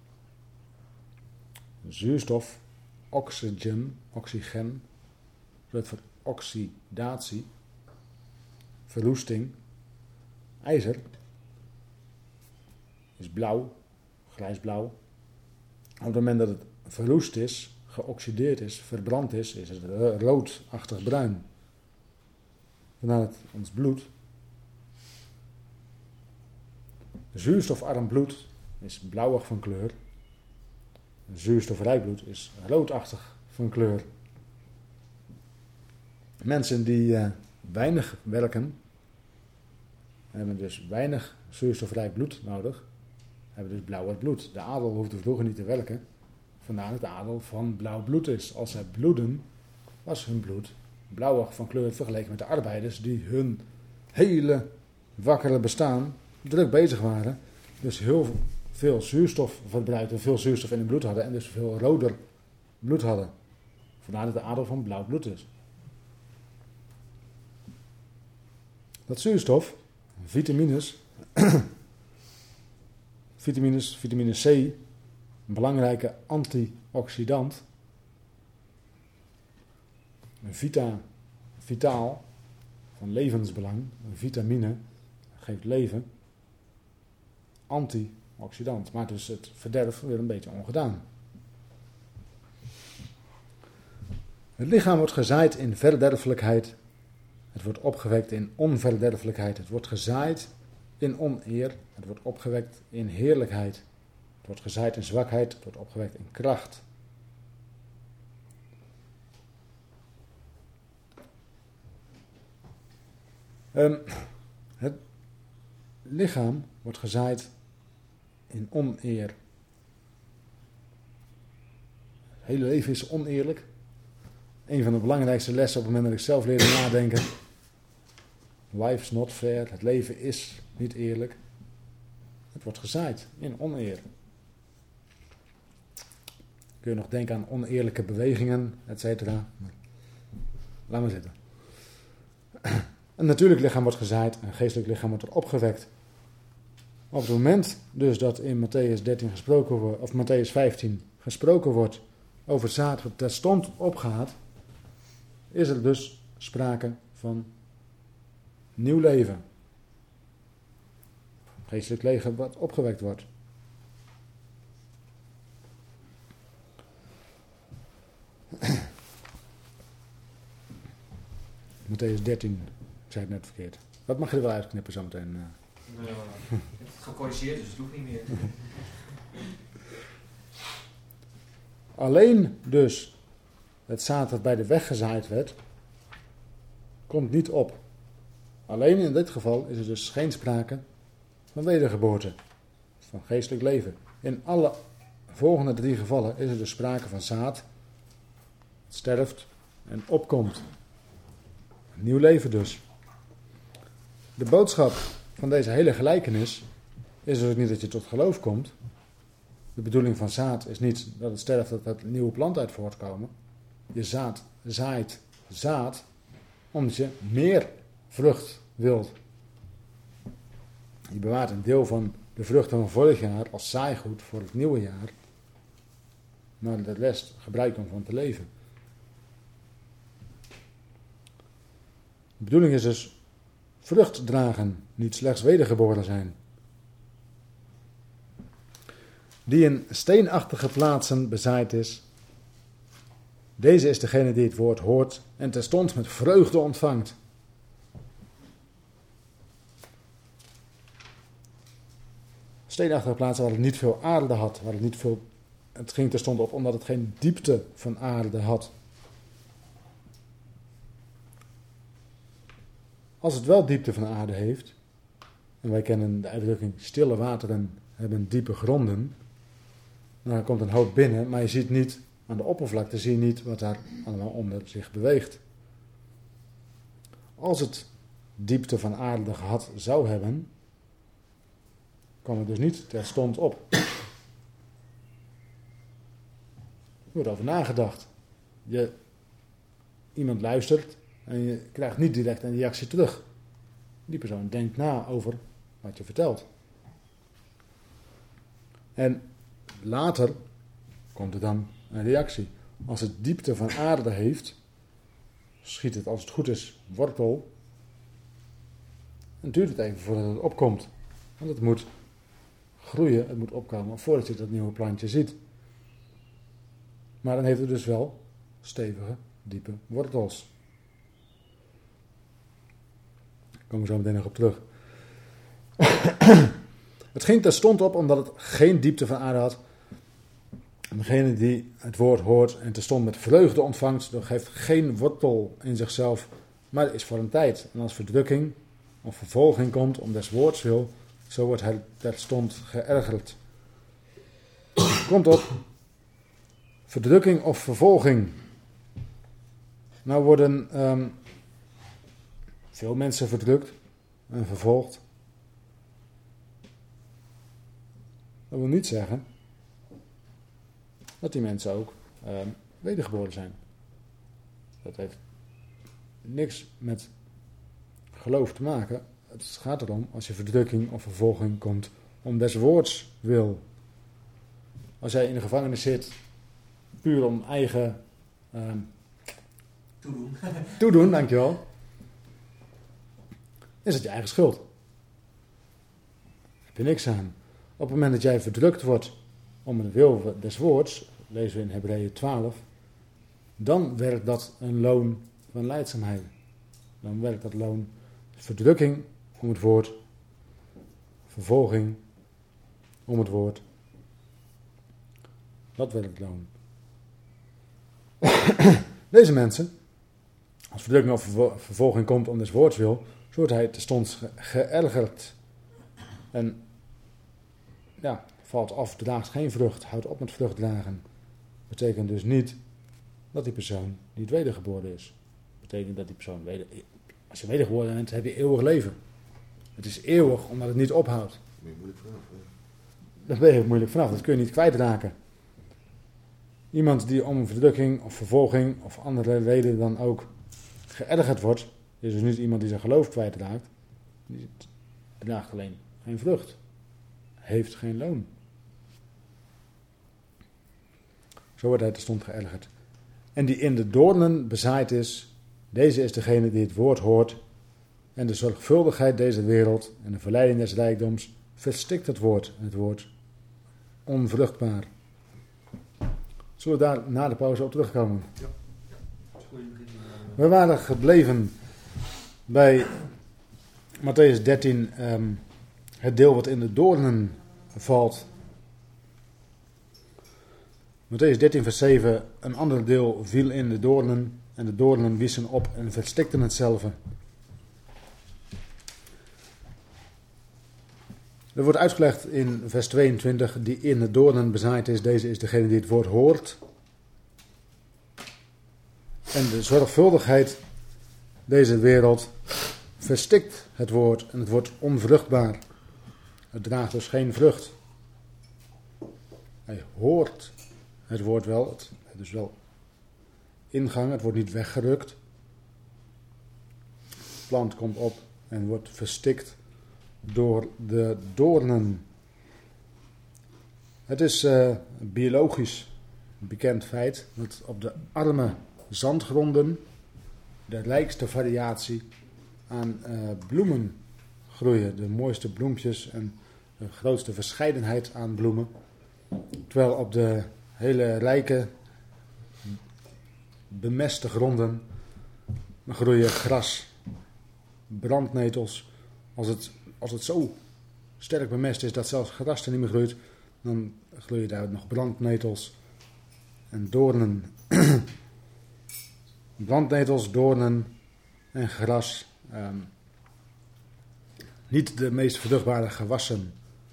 Zuurstof, oxygen, zorgt voor oxidatie, verroesting. IJzer is blauw, grijsblauw. Op het moment dat het verroest is, geoxideerd is, verbrand is het roodachtig bruin. Vandaar dat ons bloed, zuurstofarm bloed, is blauwig van kleur. Zuurstofrijk bloed is roodachtig van kleur. Mensen die weinig werken, hebben dus weinig zuurstofrijk bloed nodig, hebben dus blauwer bloed. De adel hoefde vroeger niet te werken, vandaar dat de adel van blauw bloed is. Als zij bloeden, was hun bloed blauwig van kleur vergeleken met de arbeiders die hun hele wakkere bestaan druk bezig waren. Dus heel veel zuurstof verbruikten, veel zuurstof in hun bloed hadden en dus veel roder bloed hadden. Vandaar dat de adel van blauw bloed is. Dat zuurstof, vitamine C, een belangrijke antioxidant, vitaal, van levensbelang, een vitamine, geeft leven, antioxidant, maakt dus het verderf weer een beetje ongedaan. Het lichaam wordt gezaaid in verderfelijkheid, het wordt opgewekt in onverderfelijkheid, het wordt gezaaid in oneer, het wordt opgewekt in heerlijkheid, het wordt gezaaid in zwakheid, het wordt opgewekt in kracht. Het lichaam wordt gezaaid in oneer. Het hele leven is oneerlijk. Een van de belangrijkste lessen op het moment dat ik zelf leerde nadenken. Life's not fair. Het leven is niet eerlijk. Het wordt gezaaid in oneer. Kun je nog denken aan oneerlijke bewegingen, etc. Laat maar zitten. Een natuurlijk lichaam wordt gezaaid, een geestelijk lichaam wordt er opgewekt. Op het moment dus dat in Matthäus 13 gesproken wordt, of Matthäus 15 gesproken wordt over het zaad wat terstond opgaat, is er dus sprake van nieuw leven. Geestelijk leven wat opgewekt wordt. Matthäus 13, ik zei het net verkeerd. Wat mag je er wel uitknippen zometeen? Nou, ik heb het gecorrigeerd, dus het hoeft niet meer. Alleen dus het zaad dat bij de weg gezaaid werd, komt niet op. Alleen in dit geval is er dus geen sprake van wedergeboorte, van geestelijk leven. In alle volgende 3 gevallen is er dus sprake van zaad, het sterft en opkomt. Een nieuw leven dus. De boodschap van deze hele gelijkenis is dus ook niet dat je tot geloof komt. De bedoeling van zaad is niet dat het sterft, dat er een nieuwe plant uit voortkomen. Je zaait zaad omdat je meer vrucht wilt. Je bewaart een deel van de vruchten van vorig jaar als zaaigoed voor het nieuwe jaar. Maar de rest gebruikt om van te leven. De bedoeling is dus vrucht dragen, niet slechts wedergeboren zijn. Die in steenachtige plaatsen bezaaid is. Deze is degene die het woord hoort en terstond met vreugde ontvangt. Steenachtige plaatsen waar het niet veel aarde had, waar het niet veel. Het ging terstond op omdat het geen diepte van aarde had. Als het wel diepte van aarde heeft, en wij kennen de uitdrukking stille wateren hebben diepe gronden, dan komt een hoop binnen, maar je ziet niet, aan de oppervlakte zie je niet wat daar allemaal onder zich beweegt. Als het diepte van aarde gehad zou hebben, kwam het dus niet terstond op. Er wordt over nagedacht. Iemand luistert en je krijgt niet direct een reactie terug. Die persoon denkt na over wat je vertelt. En later komt er dan een reactie. Als het diepte van aarde heeft, schiet het als het goed is wortel. En duurt het even voordat het opkomt. Want het moet groeien, het moet opkomen voordat je dat nieuwe plantje ziet. Maar dan heeft het dus wel stevige, diepe wortels. Daar komen we zo meteen nog op terug. Het ging terstond op omdat het geen diepte van aarde had. En degene die het woord hoort en terstond met vreugde ontvangt, dat geeft geen wortel in zichzelf, maar is voor een tijd. En als verdrukking of vervolging komt om des woords wil, zo wordt hij terstond geërgerd. Komt op. Verdrukking of vervolging. Nou worden veel mensen verdrukt en vervolgd. Dat wil niet zeggen dat die mensen ook wedergeboren zijn. Dat heeft niks met geloof te maken. Het gaat erom als je verdrukking of vervolging komt om des woords wil. Als jij in de gevangenis zit puur om eigen toedoen, dankjewel, is het je eigen schuld. Daar heb je niks aan. Op het moment dat jij verdrukt wordt om de wil des woords, lezen we in Hebreeën 12, dan werkt dat een loon van lijdzaamheid. Dan werkt dat loon verdrukking om het woord, vervolging om het woord. Dat werkt loon. Deze mensen, als verdrukking of vervolging komt om des woords wil, zo wordt hij terstond geërgerd. En ja, valt af, draagt geen vrucht, houdt op met vrucht dragen. Betekent dus niet dat die persoon niet wedergeboren is. Betekent dat die persoon als je wedergeboren bent, heb je eeuwig leven. Het is eeuwig omdat het niet ophoudt. Daar ben je moeilijk vanaf. Daar ben je moeilijk vanaf, dat kun je niet kwijtraken. Iemand die om verdrukking of vervolging of andere reden dan ook geërgerd wordt, is dus niet iemand die zijn geloof kwijtraakt. Die draagt alleen geen vrucht. heeft geen loon. Zo wordt hij terstond geërgerd. En die in de doornen bezaaid is, deze is degene die het woord hoort. En de zorgvuldigheid deze wereld en de verleiding des rijkdoms verstikt het woord. En het woord onvruchtbaar. Zullen we daar na de pauze op terugkomen? Ja. We waren gebleven bij Mattheüs 13, het deel wat in de doornen valt. Mattheüs 13 vers 7, een ander deel viel in de doornen en de doornen wiezen op en verstikten hetzelfde. Er wordt uitgelegd in vers 22, die in de doornen bezaaid is, deze is degene die het woord hoort. En de zorgvuldigheid deze wereld verstikt het woord en het wordt onvruchtbaar. Het draagt dus geen vrucht. Hij hoort het woord wel, het is wel ingang, het wordt niet weggerukt. De plant komt op en wordt verstikt door de doornen. Het is biologisch bekend feit dat op de arme zandgronden de rijkste variatie aan bloemen groeien. De mooiste bloempjes en de grootste verscheidenheid aan bloemen. Terwijl op de hele rijke, bemeste gronden groeien gras, brandnetels. Als het zo sterk bemest is dat zelfs gras er niet meer groeit, dan groeien daar nog brandnetels en doornen. Brandnetels, doornen en gras. Niet de meest vruchtbare gewassen.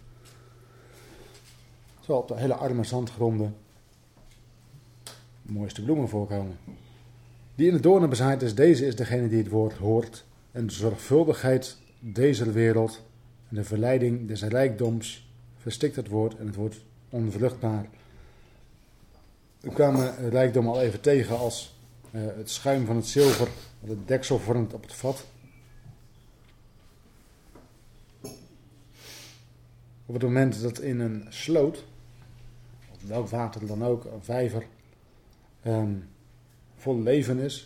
Terwijl op de hele arme zandgronden de mooiste bloemen voorkomen. Die in de doornen bezaaid is, deze is degene die het woord hoort. En de zorgvuldigheid deze wereld en de verleiding des rijkdoms verstikt het woord en het wordt onvruchtbaar. We kwamen rijkdom al even tegen als het schuim van het zilver dat het deksel vormt op het vat. Op het moment dat in een sloot, of welk water dan ook, een vijver, vol leven is,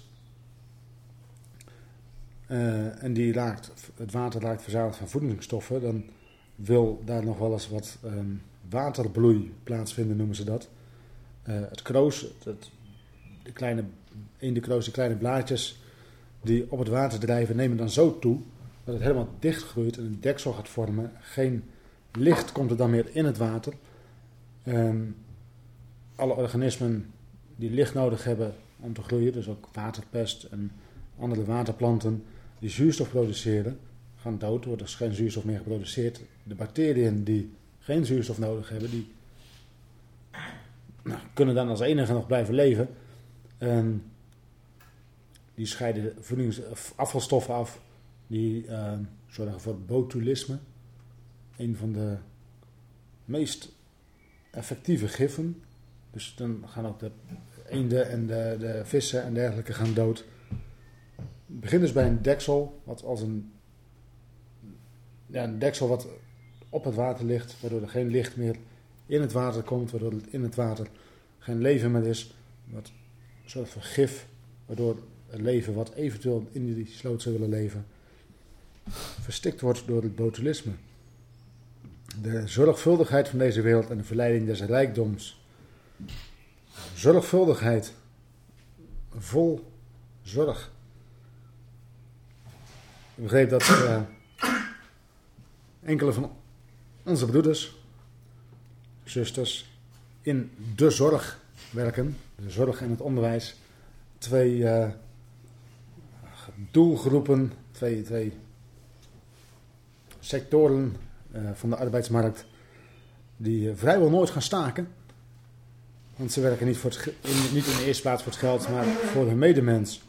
en het water raakt verzadigd van voedingsstoffen, dan wil daar nog wel eens wat waterbloei plaatsvinden, noemen ze dat. Het kroos, de kleine blaadjes die op het water drijven, nemen dan zo toe dat het helemaal dicht groeit en een deksel gaat vormen. Geen licht komt er dan meer in het water. Alle organismen die licht nodig hebben om te groeien, dus ook waterpest en andere waterplanten die zuurstof produceren, gaan dood, wordt dus geen zuurstof meer geproduceerd. De bacteriën die geen zuurstof nodig hebben, die kunnen dan als enige nog blijven leven. Die scheiden afvalstoffen af, die zorgen voor botulisme. Een van de meest effectieve giffen. Dus dan gaan ook de eenden en de vissen en dergelijke gaan dood. Het begint dus bij een deksel, wat als een deksel wat op het water ligt, waardoor er geen licht meer in het water komt, waardoor het in het water geen leven meer is. Wat zorgt voor gif, waardoor het leven wat eventueel in die sloot zou willen leven, verstikt wordt door het botulisme. De zorgvuldigheid van deze wereld en de verleiding des rijkdoms. Zorgvuldigheid. Vol zorg. Ik begreep dat enkele van onze broeders, zusters, in de zorg werken. De zorg en het onderwijs. Twee doelgroepen, twee sectoren van de arbeidsmarkt die vrijwel nooit gaan staken. Want ze werken niet in de eerste plaats voor het geld, maar voor hun medemens.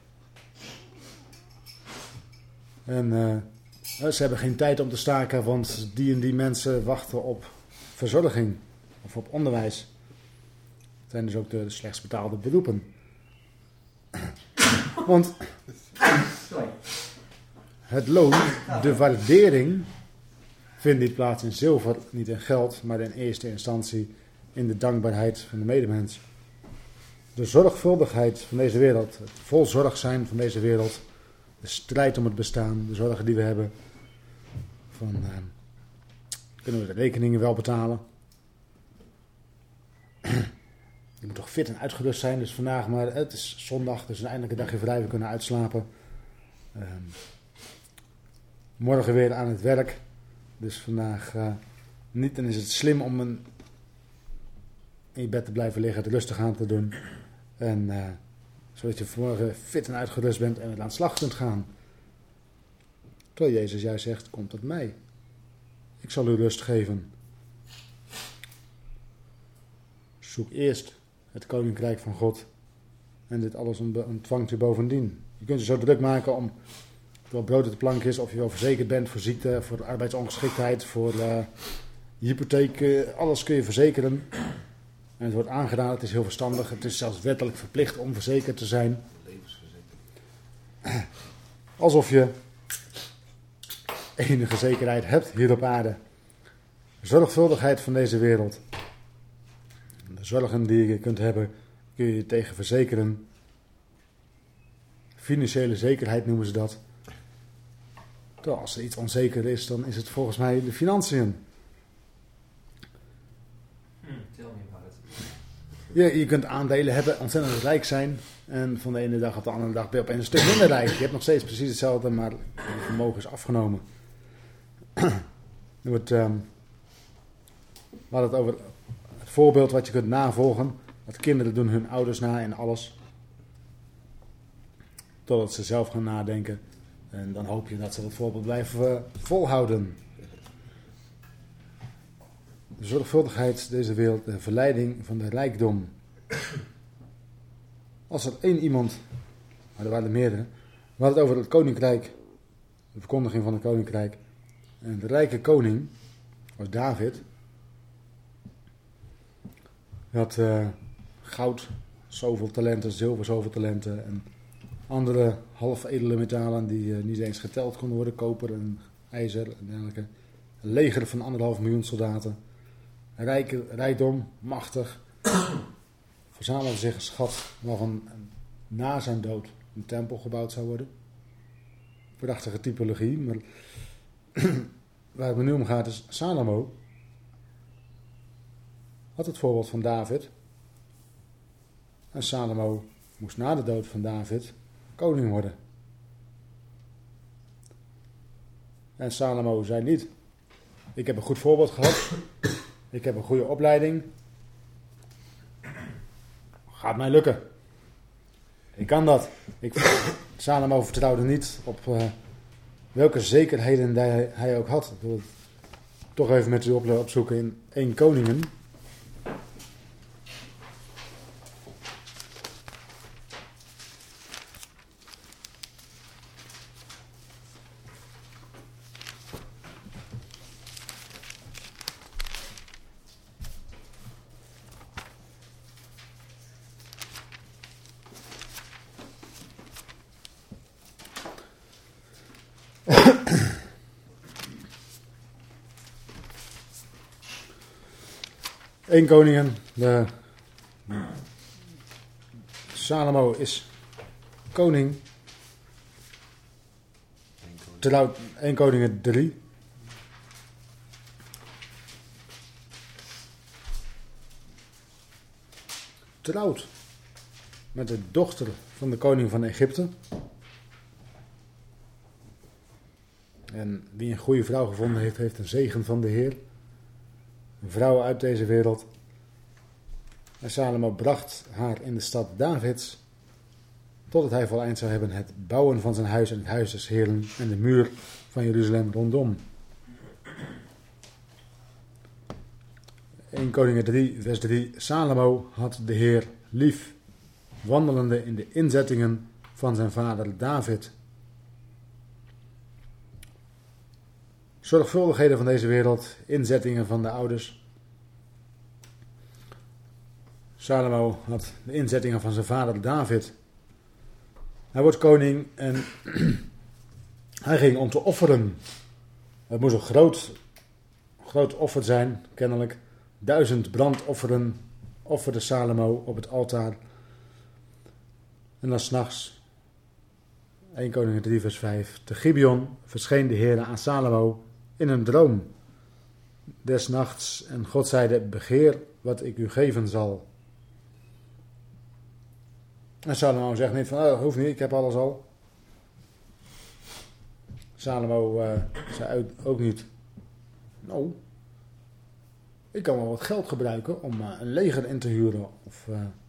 En ze hebben geen tijd om te staken, want die en die mensen wachten op verzorging of op onderwijs. Het zijn dus ook de slechtst betaalde beroepen. Want het loon, de waardering vindt niet plaats in zilver, niet in geld, maar in eerste instantie in de dankbaarheid van de medemens. De zorgvuldigheid van deze wereld, het vol zorg zijn van deze wereld, de strijd om het bestaan, de zorgen die we hebben, kunnen we de rekeningen wel betalen? Je moet toch fit en uitgerust zijn, dus vandaag maar, het is zondag, dus eindelijk een dagje vrij, we kunnen uitslapen. Morgen weer aan het werk, dus vandaag niet, dan is het slim om in je bed te blijven liggen, het rustig aan te doen. En zodat je vanmorgen fit en uitgerust bent en aan de slag kunt gaan. Terwijl Jezus juist zegt, kom tot mij. Ik zal u rust geven. Zoek eerst het koninkrijk van God. En dit alles ontvangt u bovendien. Je kunt je zo druk maken om, terwijl brood op de plank is, of je wel verzekerd bent voor ziekte, voor arbeidsongeschiktheid, voor hypotheek. Alles kun je verzekeren. En het wordt aangedaan, het is heel verstandig. Het is zelfs wettelijk verplicht om verzekerd te zijn. Levensverzekering. Alsof je enige zekerheid hebt hier op aarde. De zorgvuldigheid van deze wereld. De zorgen die je kunt hebben, kun je tegen verzekeren. Financiële zekerheid noemen ze dat. Terwijl als er iets onzeker is, dan is het volgens mij de financiën. Tel me about it. Je kunt aandelen hebben, ontzettend rijk zijn. En van de ene dag op de andere dag ben je opeens een stuk minder rijk. Je hebt nog steeds precies hetzelfde, maar je vermogen is afgenomen. We hadden het over het voorbeeld wat je kunt navolgen. Dat kinderen doen hun ouders na in alles. Totdat ze zelf gaan nadenken. En dan hoop je dat ze dat voorbeeld blijven volhouden. De zorgvuldigheid deze wereld, de verleiding van de rijkdom. Als er één iemand, maar er waren er meerdere, we hadden het over het koninkrijk, de verkondiging van het koninkrijk. En de rijke koning was David. Hij had goud, zoveel talenten, zilver, zoveel talenten en andere half edele metalen die niet eens geteld konden worden, koper en ijzer en dergelijke. Een leger van 1,5 miljoen soldaten. Rijkdom, machtig, verzamelde zich een schat waarvan na zijn dood een tempel gebouwd zou worden. Prachtige typologie, maar waar het me nu om gaat is Salomo. Had het voorbeeld van David. En Salomo moest na de dood van David koning worden. En Salomo zei niet, ik heb een goed voorbeeld gehad. Ik heb een goede opleiding. Gaat mij lukken. Ik kan dat. Salomo vertrouwde niet op welke zekerheden hij ook had. Ik wil het toch even met u opzoeken in 1 Koningen. Eén Koningen. Salomo is koning. 1 Koningen 3. Trouwt met de dochter van de koning van Egypte. En wie een goede vrouw gevonden heeft, heeft een zegen van de Heer. Een vrouw uit deze wereld. En Salomo bracht haar in de stad Davids, totdat hij voleind zou hebben het bouwen van zijn huis en het huis des Heeren en de muur van Jeruzalem rondom. 1 Koningen 3, vers 3. Salomo had de Heer lief, wandelende in de inzettingen van zijn vader David. Zorgvuldigheden van deze wereld, inzettingen van de ouders. Salomo had de inzettingen van zijn vader David. Hij wordt koning en hij ging om te offeren. Het moest een groot groot offer zijn, kennelijk. 1000 brandofferen offerde Salomo op het altaar. En dan 's nachts, 1 Koningen 3 vers 5, te Gibeon verscheen de Heere aan Salomo in een droom des nachts. En God zeide, begeer wat ik u geven zal. En Salomo zegt niet van, oh, hoeft niet, ik heb alles al. Salomo zei ook niet, nou, ik kan wel wat geld gebruiken om een leger in te huren. Of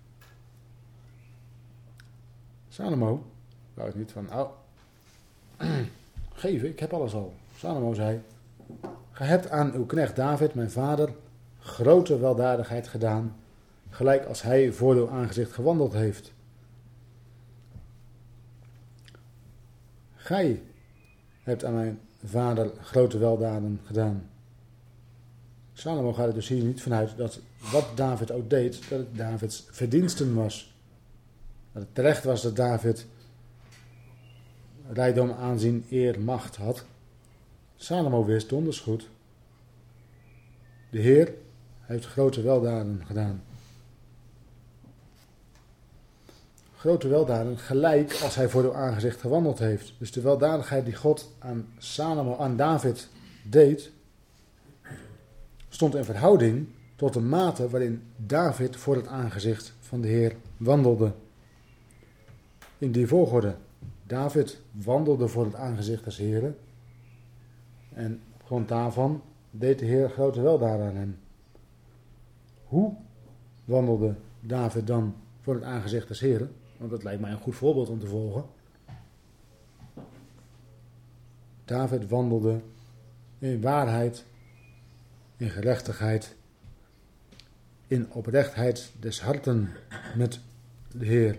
Salomo wou het niet van, nou, geven, ik heb alles al. Salomo zei, gij hebt aan uw knecht David, mijn vader, grote weldadigheid gedaan, gelijk als hij voor uw aangezicht gewandeld heeft. Gij hebt aan mijn vader grote weldaden gedaan. Salomo gaat er dus hier niet vanuit dat wat David ook deed, dat het Davids verdiensten was. Dat het terecht was dat David rijkdom, aanzien, eer, macht had. Salomo wist donders goed. De Heer heeft grote weldaden gedaan. Grote weldaden gelijk als hij voor uw aangezicht gewandeld heeft. Dus de weldadigheid die God aan David deed, stond in verhouding tot de mate waarin David voor het aangezicht van de Heer wandelde. In die volgorde. David wandelde voor het aangezicht des Heeren. En op grond daarvan deed de Heer grote weldaden aan hem. Hoe wandelde David dan voor het aangezicht des Heeren? Want dat lijkt mij een goed voorbeeld om te volgen. David wandelde in waarheid, in gerechtigheid, in oprechtheid des harten met de Heer.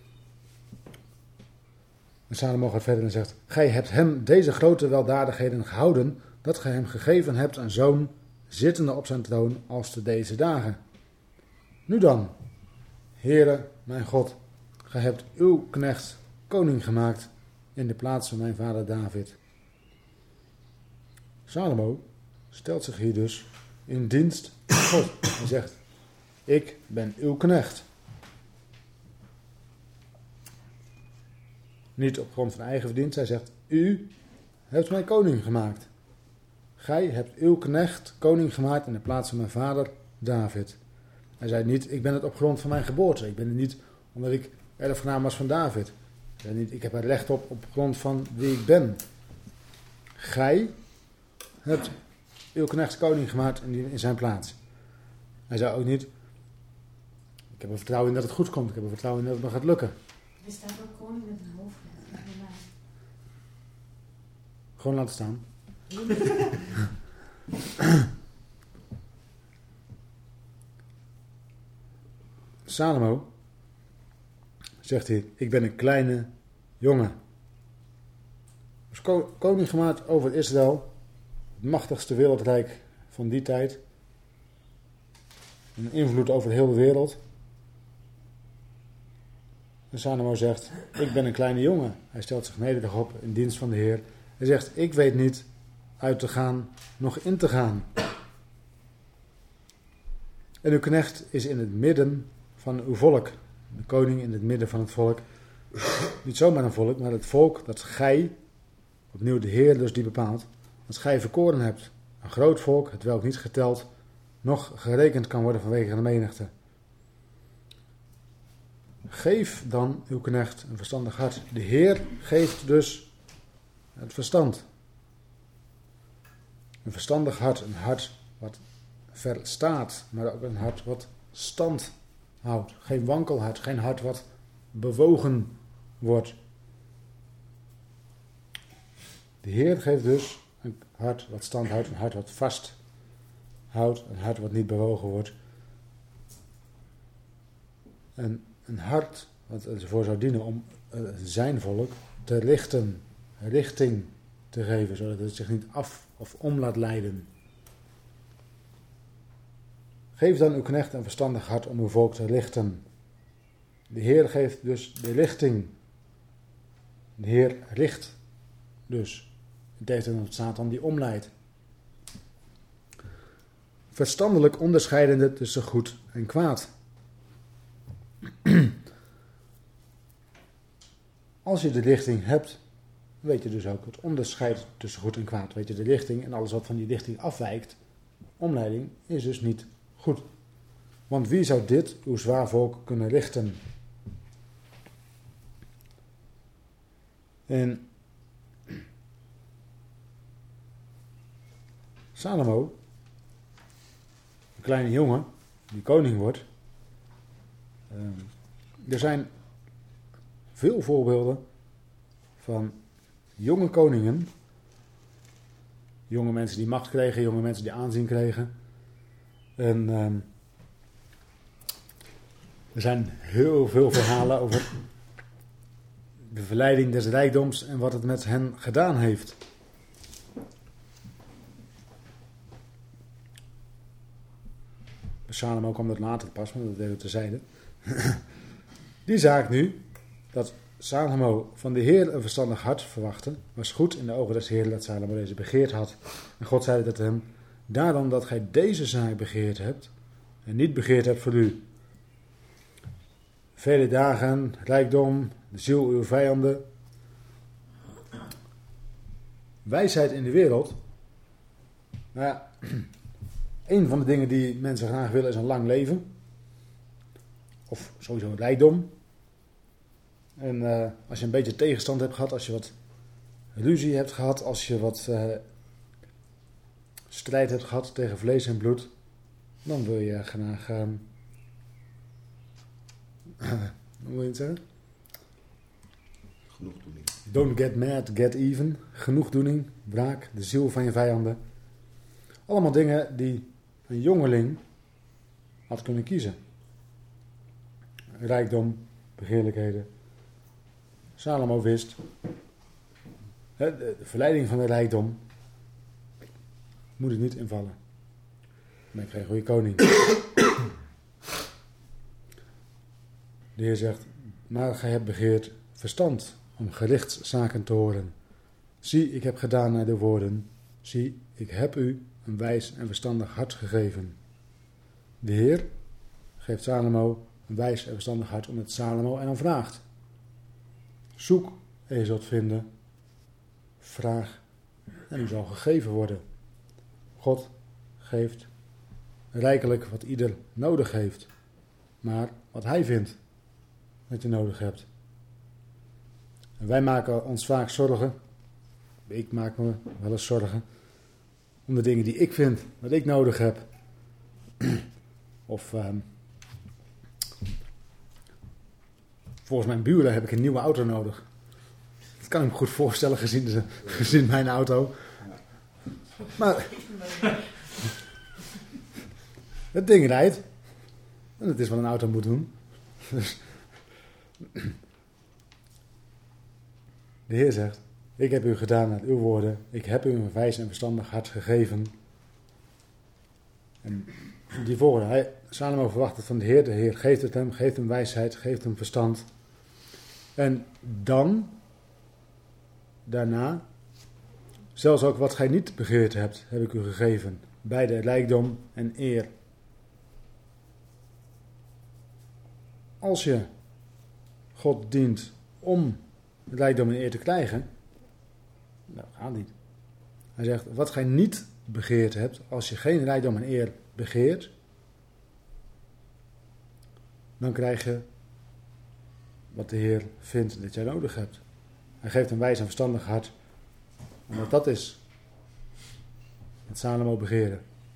En Salomo gaat verder en zegt, gij hebt hem deze grote weldadigheden gehouden, dat gij hem gegeven hebt een zoon, zittende op zijn troon als te deze dagen. Nu dan, Heere, mijn God, gij hebt uw knecht koning gemaakt in de plaats van mijn vader David. Salomo stelt zich hier dus in dienst van God. Hij zegt, ik ben uw knecht. Niet op grond van eigen verdienst. Hij zegt, u hebt mij koning gemaakt. Gij hebt uw knecht koning gemaakt in de plaats van mijn vader David. Hij zei niet, ik ben het op grond van mijn geboorte. Ik ben het niet omdat ik erfgenaam was van David. Hij zei niet, ik heb er recht op grond van wie ik ben. Gij hebt uw knecht koning gemaakt in zijn plaats. Hij zei ook niet, ik heb er vertrouwen in dat het goed komt. Ik heb er vertrouwen in dat het me gaat lukken. Er staat ook koning met een hoofdletter. Gewoon laten staan. Salomo zegt hier, ik ben een kleine jongen. Dus koning gemaakt over Israël, het machtigste wereldrijk van die tijd. Een invloed over de hele wereld. En Salomo zegt, ik ben een kleine jongen. Hij stelt zich nederig op in dienst van de Heer. Hij zegt, ik weet niet uit te gaan, nog in te gaan. En uw knecht is in het midden van uw volk. De koning in het midden van het volk. Niet zomaar een volk, maar het volk dat gij, opnieuw de Heer dus die bepaalt, dat gij verkoren hebt. Een groot volk, het welk niet geteld, nog gerekend kan worden vanwege de menigte. Geef dan uw knecht een verstandig hart. De Heer geeft dus het verstand. Een verstandig hart, een hart wat verstaat, maar ook een hart wat stand houdt. Geen wankelhart, geen hart wat bewogen wordt. De Heer geeft dus een hart wat stand houdt, een hart wat vast houdt, een hart wat niet bewogen wordt. En een hart wat ervoor zou dienen om zijn volk te richten, richting te geven, zodat het zich niet af of om laat leiden. Geef dan uw knecht een verstandig hart om uw volk te richten. De Heer geeft dus de richting. De Heer richt dus. Het heeft dan Satan die omleidt. verstandelijk onderscheidende tussen goed en kwaad. Als je de richting hebt, weet je dus ook het onderscheid tussen goed en kwaad. Weet je de richting en alles wat van die richting afwijkt, omleiding, is dus niet goed. Want wie zou dit, uw zwaar volk, kunnen richten? En Salomo, een kleine jongen, die koning wordt. Er zijn veel voorbeelden van jonge koningen. Jonge mensen die macht kregen, jonge mensen die aanzien kregen. En er zijn heel veel verhalen over de verleiding des rijkdoms en wat het met hen gedaan heeft. Bij Salomo kwam dat later pas, maar dat even terzijde. Die zaak nu, dat Salomo van de Heer een verstandig hart verwachtte, was goed in de ogen des Heeren dat Salomo deze begeerd had. En God zeide tot hem, daarom dat gij deze zaak begeerd hebt en niet begeerd hebt voor u. Vele dagen, rijkdom, de ziel uw vijanden. Wijsheid in de wereld. Nou ja, een van de dingen die mensen graag willen is een lang leven. Of sowieso rijkdom. En als je een beetje tegenstand hebt gehad, als je wat ruzie hebt gehad, als je wat strijd hebt gehad tegen vlees en bloed, dan wil je graag, hoe moet je het zeggen? Genoegdoening. Don't get mad, get even. Genoegdoening, wraak, de ziel van je vijanden. Allemaal dingen die een jongeling had kunnen kiezen. Rijkdom, begeerlijkheden. Salomo wist, de verleiding van de rijkdom moet ik niet invallen. Maar ik kreeg een goede koning. De Heer zegt, maar gij hebt begeerd verstand om gerichtszaken te horen. Zie, ik heb gedaan naar de woorden. Zie, ik heb u een wijs en verstandig hart gegeven. De Heer geeft Salomo een wijs en verstandig hart omdat Salomo en dan vraagt. Zoek en je zult vinden. Vraag en u zal gegeven worden. God geeft rijkelijk wat ieder nodig heeft. Maar wat hij vindt dat je nodig hebt. En wij maken ons vaak zorgen. Ik maak me wel eens zorgen. Om de dingen die ik vind, wat ik nodig heb. Of volgens mijn buren heb ik een nieuwe auto nodig. Dat kan ik me goed voorstellen gezien mijn auto. Maar het ding rijdt. En het is wat een auto moet doen. Dus de Heer zegt, ik heb u gedaan naar uw woorden. Ik heb u een wijs en verstandig hart gegeven. En die volgende, Salomo verwacht het van de Heer. De Heer geeft het hem, geeft hem wijsheid, geeft hem verstand. En dan, daarna, zelfs ook wat gij niet begeerd hebt, heb ik u gegeven. Beide rijkdom en eer. Als je God dient om rijkdom en eer te krijgen, dat gaat niet. Hij zegt, wat gij niet begeerd hebt, als je geen rijkdom en eer begeert, dan krijg je wat de Heer vindt dat jij nodig hebt. Hij geeft een wijs en verstandig hart, omdat dat is wat Salomo begeren.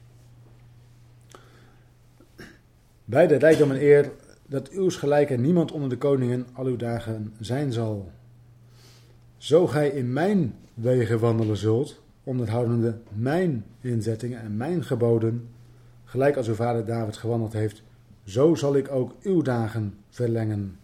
Beide rijkdom en eer, dat uws gelijke niemand onder de koningen al uw dagen zijn zal. Zo gij in mijn wegen wandelen zult, onderhoudende mijn inzettingen en mijn geboden, gelijk als uw vader David gewandeld heeft, zo zal ik ook uw dagen verlengen.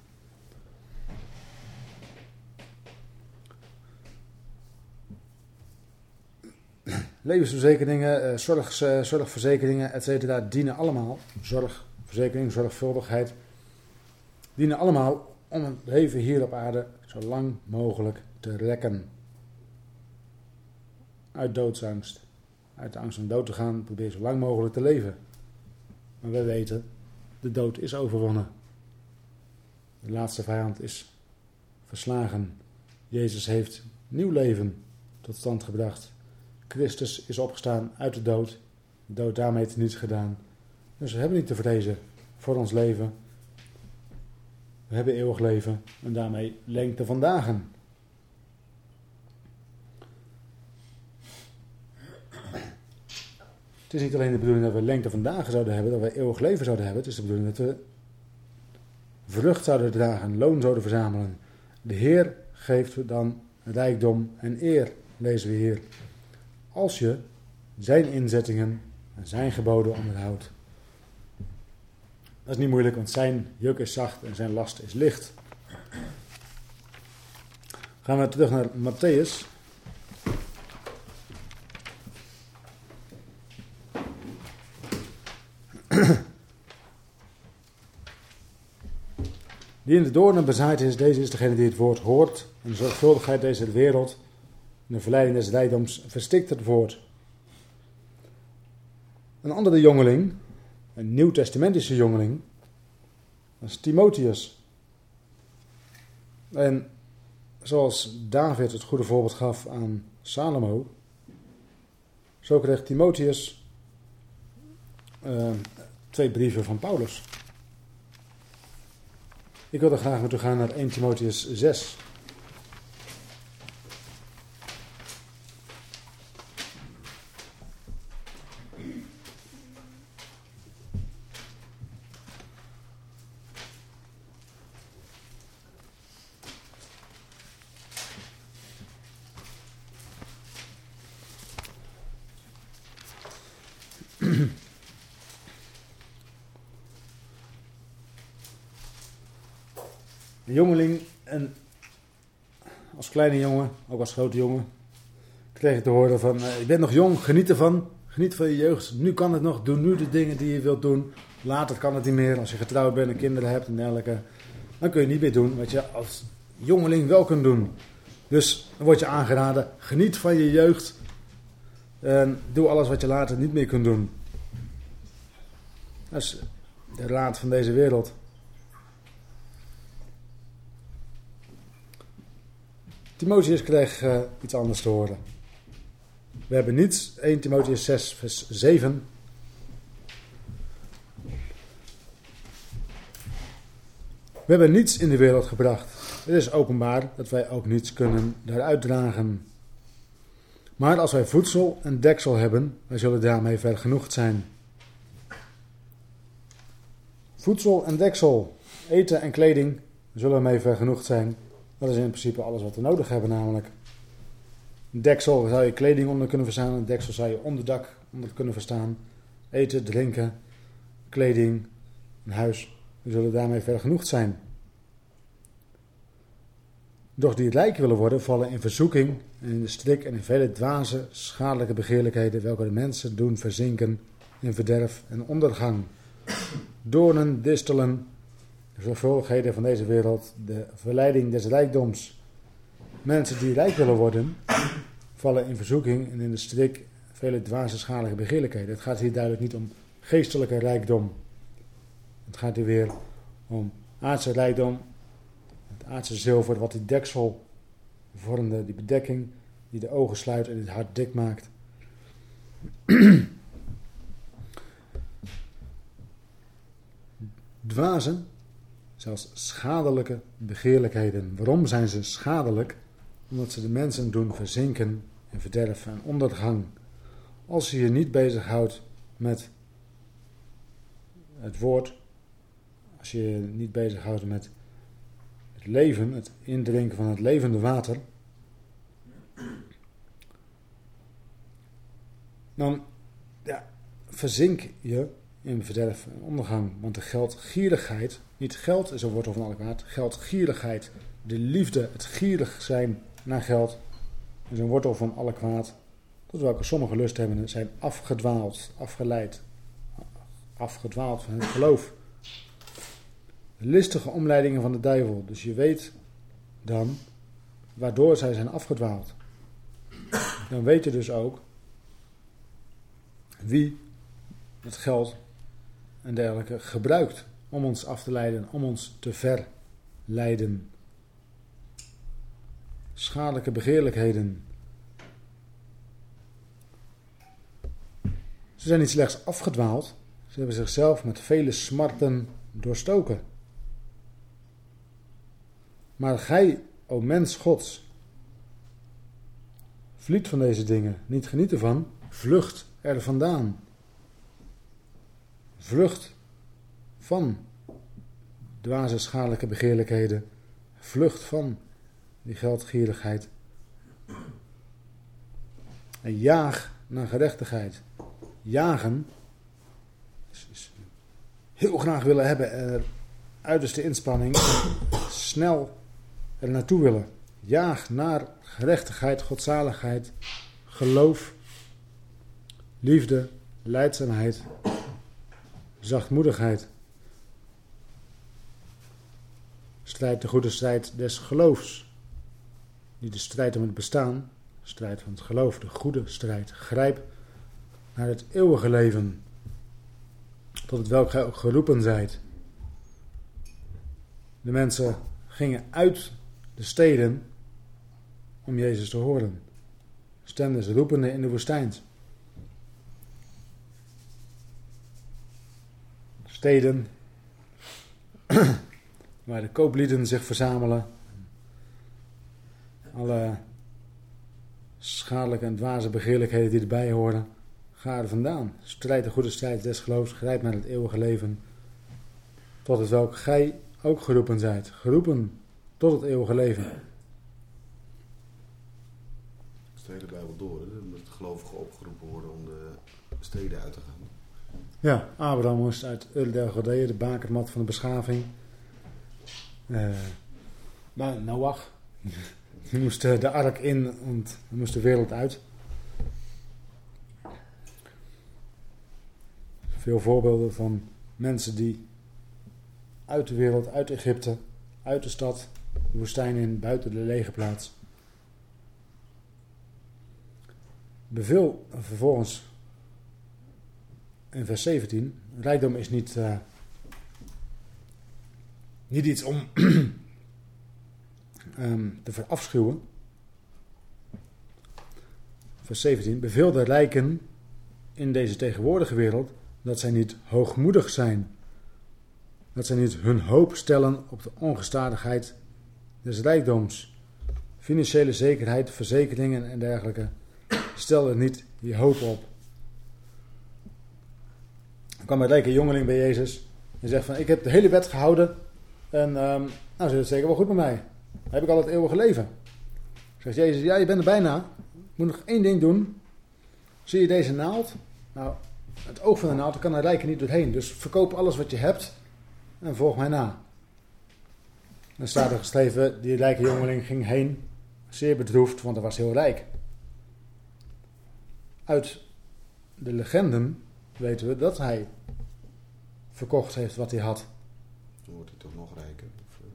Levensverzekeringen, zorgverzekeringen, etc. dienen allemaal, zorgverzekering, zorgvuldigheid, dienen allemaal om het leven hier op aarde zo lang mogelijk te rekken. Uit doodsangst, uit de angst om dood te gaan, probeer zo lang mogelijk te leven. Maar wij weten, de dood is overwonnen. De laatste vijand is verslagen. Jezus heeft nieuw leven tot stand gebracht. Christus is opgestaan uit de dood. De dood daarmee is niets gedaan. Dus we hebben niet te vrezen voor ons leven. We hebben eeuwig leven en daarmee lengte van dagen. Het is niet alleen de bedoeling dat we lengte van dagen zouden hebben, dat we eeuwig leven zouden hebben. Het is de bedoeling dat we vrucht zouden dragen, loon zouden verzamelen. De Heer geeft dan rijkdom en eer, lezen we hier. Als je zijn inzettingen en zijn geboden onderhoudt. Dat is niet moeilijk, want zijn juk is zacht en zijn last is licht. Gaan we terug naar Matthäus. Die in de doornen bezaaid is, deze is degene die het woord hoort. En de zorgvuldigheid deze wereld en de verleiding des rijkdoms verstikt het woord. Een andere jongeling, een nieuwtestamentische jongeling, dat is Timotheus. En zoals David het goede voorbeeld gaf aan Salomo, zo kreeg Timotheus 2 brieven van Paulus. Ik wil er graag met u gaan naar 1 Timotheus 6. Een jongeling, en als kleine jongen, ook als grote jongen, kreeg ik te horen van, je bent nog jong, geniet ervan, geniet van je jeugd. Nu kan het nog, doe nu de dingen die je wilt doen. Later kan het niet meer, als je getrouwd bent en kinderen hebt en dergelijke. Dan kun je niet meer doen wat je als jongeling wel kunt doen. Dus dan word je aangeraden, geniet van je jeugd en doe alles wat je later niet meer kunt doen. Dat is de raad van deze wereld. Timotheus kreeg iets anders te horen. We hebben niets, 1 Timotheus 6 vers 7. We hebben niets in de wereld gebracht. Het is openbaar dat wij ook niets kunnen daaruit dragen. Maar als wij voedsel en deksel hebben, wij zullen daarmee vergenoegd zijn. Voedsel en deksel, eten en kleding, zullen ermee vergenoegd zijn. Dat is in principe alles wat we nodig hebben namelijk. Een deksel zou je kleding onder kunnen verstaan. Een deksel zou je onderdak onder kunnen verstaan. Eten, drinken, kleding, een huis. We zullen daarmee vergenoegd zijn. Doch die rijk willen worden, vallen in verzoeking en in de strik en in vele dwaze, schadelijke begeerlijkheden, welke de mensen doen verzinken in verderf en ondergang. Doornen, distelen, de zorgvuldigheden van deze wereld, de verleiding des rijkdoms. Mensen die rijk willen worden, vallen in verzoeking en in de strik vele dwaze, schadelijke begeerlijkheden. Het gaat hier duidelijk niet om geestelijke rijkdom. Het gaat hier weer om aardse rijkdom, het aardse zilver, wat die deksel vormde, die bedekking die de ogen sluit en het hart dik maakt. Dwaze, zelfs schadelijke begeerlijkheden. Waarom zijn ze schadelijk? Omdat ze de mensen doen verzinken in verderf en ondergang. Als je je niet bezighoudt met het woord, als je je niet bezighoudt met het leven, het indrinken van het levende water, dan verzink je in verderf en ondergang. Want de geldgierigheid, niet geld is een wortel van alle kwaad, geldgierigheid, de liefde, het gierig zijn naar geld, is een wortel van alle kwaad, tot welke sommige lusthebbenden zijn afgedwaald, afgedwaald van het geloof. De listige omleidingen van de duivel, dus je weet dan waardoor zij zijn afgedwaald. Dan weet je dus ook wie het geld en dergelijke gebruikt om ons af te leiden, om ons te verleiden. Schadelijke begeerlijkheden. Ze zijn niet slechts afgedwaald, ze hebben zichzelf met vele smarten doorstoken. Maar gij, o mens Gods, vliet van deze dingen, niet geniet ervan, vlucht er vandaan. Vlucht van dwaze schadelijke begeerlijkheden, vlucht van die geldgierigheid. En jaag naar gerechtigheid. Jagen is heel graag willen hebben, er uiterste inspanning, snel er naartoe willen. Jaag naar gerechtigheid, godzaligheid, geloof, liefde, lijdzaamheid, zachtmoedigheid. Strijd de goede strijd des geloofs. Niet de strijd om het bestaan, de strijd van het geloof, de goede strijd. Grijp naar het eeuwige leven, tot het welk gij ook geroepen zijt. De mensen gingen uit de steden om Jezus te horen. Stemden ze roepende in de woestijn. Steden waar de kooplieden zich verzamelen. Alle schadelijke en dwaze begeerlijkheden die erbij horen. Ga er vandaan. Strijd de goede strijd des geloofs. Grijp naar het eeuwige leven. Tot het welk gij ook geroepen zijt. Geroepen tot het eeuwige leven. Het de hele Bijbel door, hè? Dat de gelovigen opgeroepen worden om de steden uit te gaan. Ja, Abraham moest uit Ur der Galdeeën, de bakermat van de beschaving. Noach, die moest de ark in en moest de wereld uit. Veel voorbeelden van mensen die uit de wereld, uit Egypte, uit de stad, de woestijn in, buiten de legerplaats. Beveel vervolgens in vers 17, rijkdom is niet iets om te verafschuwen. Vers 17, beveel de rijken in deze tegenwoordige wereld dat zij niet hoogmoedig zijn. Dat zij niet hun hoop stellen op de ongestadigheid des rijkdoms. Financiële zekerheid, verzekeringen en dergelijke. Stel er niet je hoop op. Er kwam een rijke jongeling bij Jezus en zegt van, ik heb de hele wet gehouden en nou zit het zeker wel goed met mij. Dan heb ik al het eeuwige leven. Zegt Jezus, ja, je bent er bijna. Je moet nog één ding doen. Zie je deze naald? Nou, het oog van de naald, daar kan een rijke niet doorheen. Dus verkoop alles wat je hebt en volg mij na. Dan staat er geschreven, die rijke jongeling ging heen, zeer bedroefd, want hij was heel rijk. Uit de legenden weten we dat hij verkocht heeft wat hij had. Dan wordt hij toch nog rijker.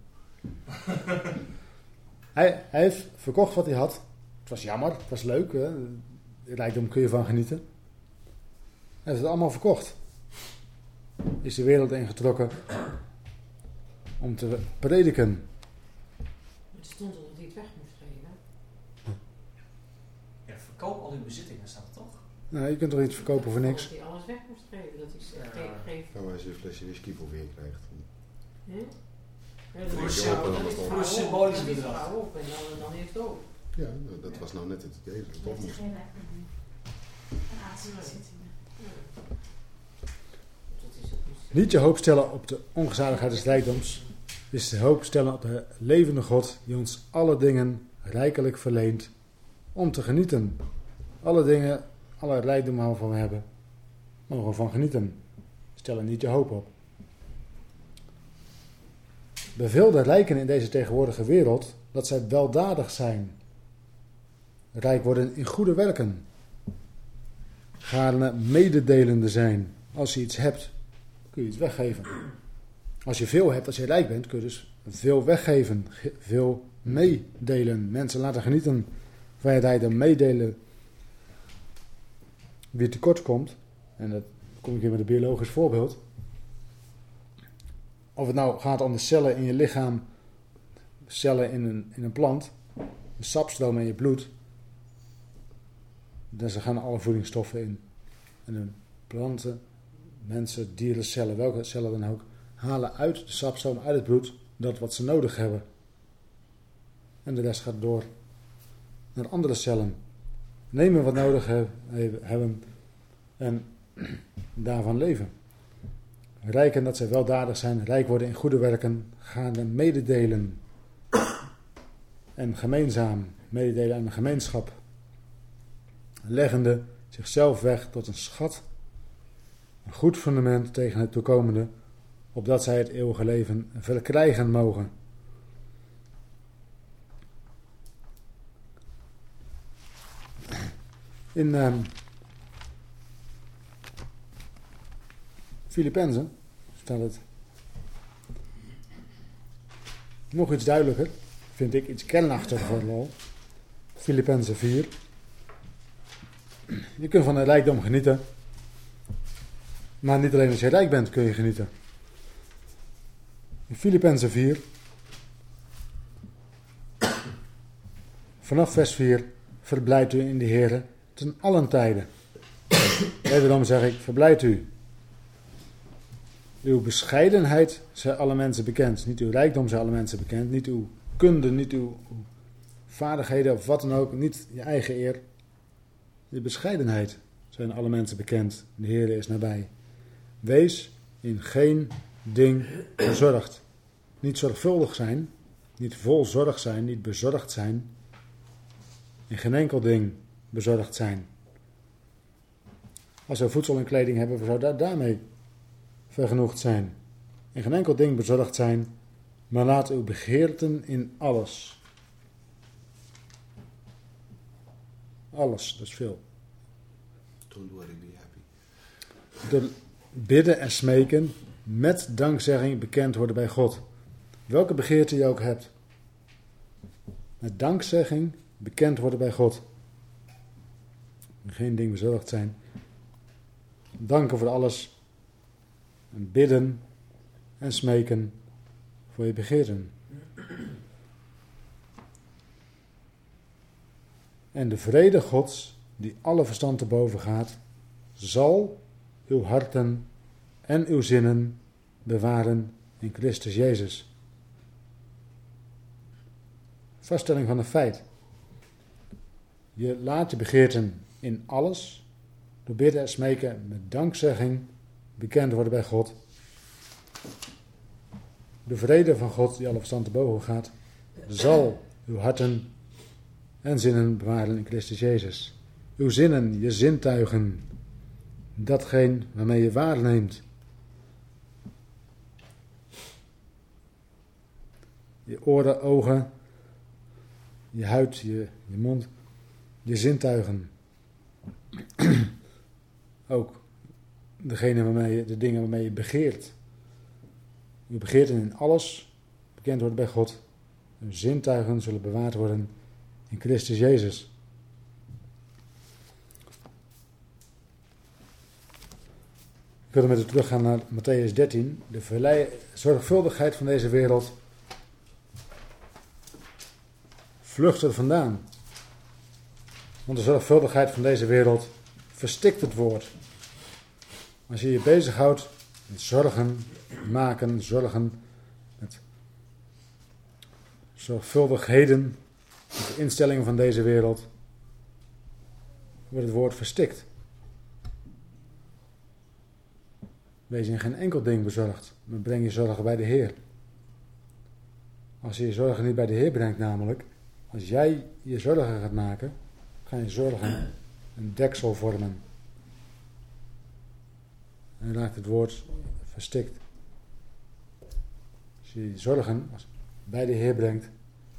Hij heeft verkocht wat hij had. Het was jammer, het was leuk. Hè? De rijkdom kun je van genieten. Hij heeft het allemaal verkocht. Is de wereld ingetrokken om te prediken. Het stond er dat hij het weg moest geven. Ja, verkoop al uw bezittingen, staat er toch? Nou, je kunt toch iets verkopen voor niks? Dat hij alles weg moest geven. Dat hij geeft. Nou, als je een flesje whisky voor weer krijgt. Hè? Voor Dat is een vrouw, dat is voor vrouw een symbolisch op, dat is bedrag. vrouw op en dan heeft het ook. Ja, dat was nou net het idee. Dat het Dat toch is moest. geen aanzienzittingen. Dat is het dus. Niet je hoop stellen op de ongezaligheid des rijkdoms. Is de hoop stellen op de levende God die ons alle dingen rijkelijk verleent om te genieten. Alle dingen, alle rijkdom waarvan we hebben, mogen we van genieten. Stel er niet je hoop op. Beveel de rijken in deze tegenwoordige wereld dat zij weldadig zijn. Rijk worden in goede werken. Gaarne mededelende zijn. Als je iets hebt, kun je iets weggeven. Als je veel hebt, als je rijk bent, kun je dus veel weggeven. Veel meedelen. Mensen laten genieten. Vrijheid en meedelen. Wie tekort komt, En dat kom ik hier met een biologisch voorbeeld. Of het nou gaat om de cellen in je lichaam, cellen in een plant, de sapstroom in je bloed. Daar gaan alle voedingsstoffen in. En de planten, mensen, dieren, cellen, welke cellen dan ook, halen uit de sapstroom, uit het bloed, dat wat ze nodig hebben. En de rest gaat door naar andere cellen. Nemen wat nodig hebben en daarvan leven. Rijken dat zij weldadig zijn, rijk worden in goede werken, gaan mededelen en gemeenzaam, mededelen aan de gemeenschap. Leggende zichzelf weg tot een schat, een goed fundament tegen het toekomende, opdat zij het eeuwige leven verkrijgen mogen. In Filippenzen staat het nog iets duidelijker, vind ik iets kernachtiger vooral. Filippenzen 4. Je kunt van de rijkdom genieten, maar niet alleen als je rijk bent kun je genieten. In Filippenzen 4, vanaf vers 4, verblijdt u in de Heere ten allen tijden. Wederom zeg ik, verblijdt u. Uw bescheidenheid zijn alle mensen bekend. Niet uw rijkdom zijn alle mensen bekend. Niet uw kunde, niet uw vaardigheden of wat dan ook. Niet je eigen eer. De bescheidenheid zijn alle mensen bekend. De Heere is nabij. Wees in geen ding bezorgd. Niet zorgvuldig zijn. Niet vol zorg zijn. Niet bezorgd zijn. In geen enkel ding bezorgd zijn. Als we voedsel en kleding hebben, we zouden daarmee vergenoegd zijn. In geen enkel ding bezorgd zijn, maar laat uw begeerten in alles. Alles, dat is veel. Don't worry, be happy. Door bidden en smeken met dankzegging bekend worden bij God. Welke begeerte je ook hebt. Met dankzegging bekend worden bij God. Geen ding bezorgd zijn. Danken voor alles. En bidden en smeken voor je begeerten. En de vrede Gods, die alle verstand te boven gaat, zal uw harten en uw zinnen bewaren in Christus Jezus. Vaststelling van een feit. Je laat je begeerten in alles, door bidden en smeken met dankzegging, bekend worden bij God. De vrede van God, die alle verstand te boven gaat, zal uw harten en zinnen bewaren in Christus Jezus. Uw zinnen, je zintuigen, datgene waarmee je waarneemt. Je oren, ogen, je huid, je mond, je zintuigen. Ook de dingen waarmee je begeert. Je begeert in alles bekend worden bij God. Uw zintuigen zullen bewaard worden in Christus Jezus. Ik wil met u teruggaan naar Mattheüs 13. De zorgvuldigheid van deze wereld vlucht er vandaan. Want de zorgvuldigheid van deze wereld verstikt het woord. Als je je bezighoudt met zorgen maken, zorgen met zorgvuldigheden, met de instellingen van deze wereld, wordt het woord verstikt. Wees in geen enkel ding bezorgd, maar breng je zorgen bij de Heer. Als je je zorgen niet bij de Heer brengt namelijk, als jij je zorgen gaat maken, gaan je zorgen een deksel vormen. En dan raakt het woord verstikt. Als je je zorgen bij de Heer brengt,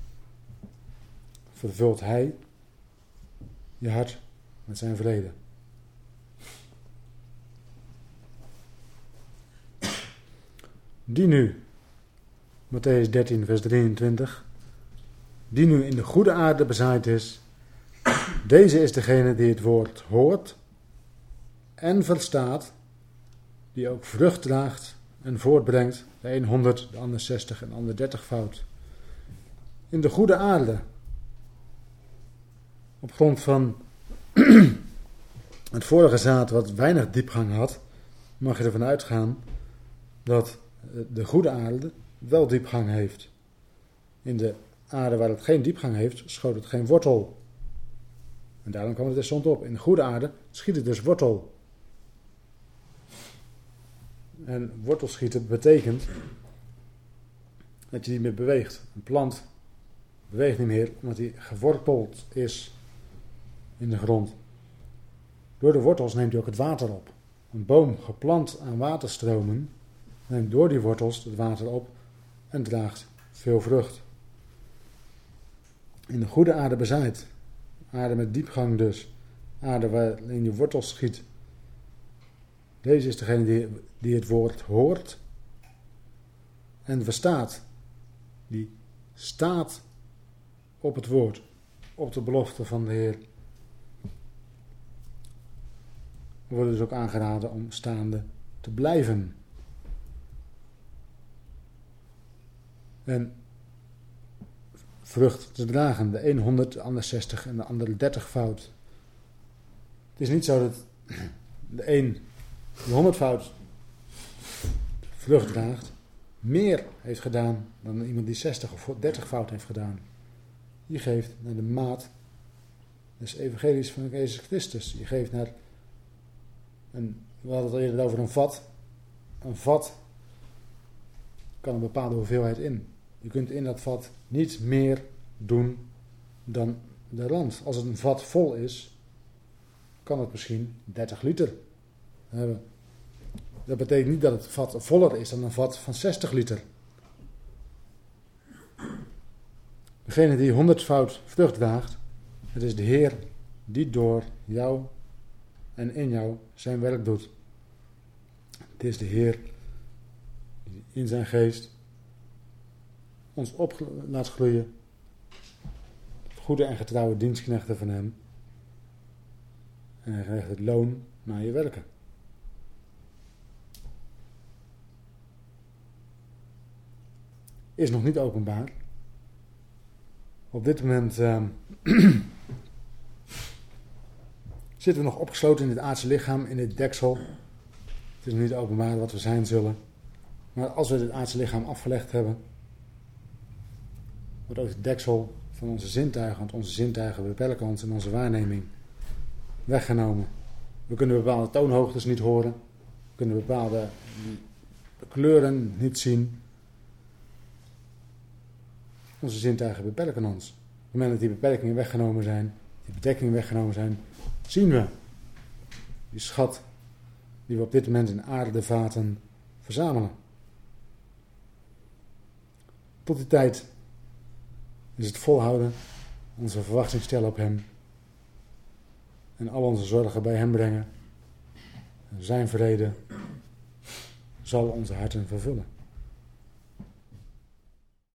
vervult Hij je hart met zijn vrede. Die nu, Mattheüs 13 vers 23, die nu in de goede aarde bezaaid is, deze is degene die het woord hoort en verstaat, die ook vrucht draagt en voortbrengt, de een 100, de ander 60 en de ander 30-fout. In de goede aarde, op grond van het vorige zaad wat weinig diepgang had, mag je ervan uitgaan dat de goede aarde wel diepgang heeft. In de aarde waar het geen diepgang heeft, schoot het geen wortel. En daarom kwam het er stond op. In de goede aarde schiet het dus wortel. En wortelschieten betekent dat je niet meer beweegt. Een plant beweegt niet meer omdat hij geworteld is in de grond. Door de wortels neemt hij ook het water op. Een boom geplant aan waterstromen neemt door die wortels het water op en draagt veel vrucht. In de goede aarde bezaaid. Aarde met diepgang dus. Aarde waarin je wortels schiet. Deze is degene die het woord hoort en verstaat. Die staat op het woord. Op de belofte van de Heer. We worden dus ook aangeraden om staande te blijven. En vrucht te dragen. De een 100, de ander 60 en de ander 30-fout. Het is niet zo dat de een die 100-fout vrucht draagt, meer heeft gedaan dan iemand die 60 of 30-fout heeft gedaan. Je geeft naar de maat des evangelies van Jezus Christus. Je geeft naar we hadden het al eerder over een vat. Een vat kan een bepaalde hoeveelheid in. Je kunt in dat vat niet meer doen dan de rand. Als het een vat vol is, kan het misschien 30 liter hebben. Dat betekent niet dat het vat voller is dan een vat van 60 liter. Degene die 100-fout vrucht draagt, het is de Heer die door jou en in jou zijn werk doet. Het is de Heer die in zijn geest ons op laat groeien. Goede en getrouwe dienstknechten van hem. En hij krijgt het loon naar je werken. Is nog niet openbaar. Op dit moment zitten we nog opgesloten in het aardse lichaam, in dit deksel. Het is nog niet openbaar wat we zijn zullen. Maar als we dit aardse lichaam afgelegd hebben, wordt ook het deksel van onze zintuigen, want onze zintuigen beperken ons in onze waarneming, weggenomen. We kunnen bepaalde toonhoogtes niet horen. We kunnen bepaalde kleuren niet zien. Onze zintuigen beperken ons. Op het moment dat die beperkingen weggenomen zijn, die bedekkingen weggenomen zijn, zien we die schat die we op dit moment in aardevaten verzamelen. Tot die tijd is het volhouden, onze verwachting stellen op hem en al onze zorgen bij hem brengen. Zijn vrede zal onze harten vervullen.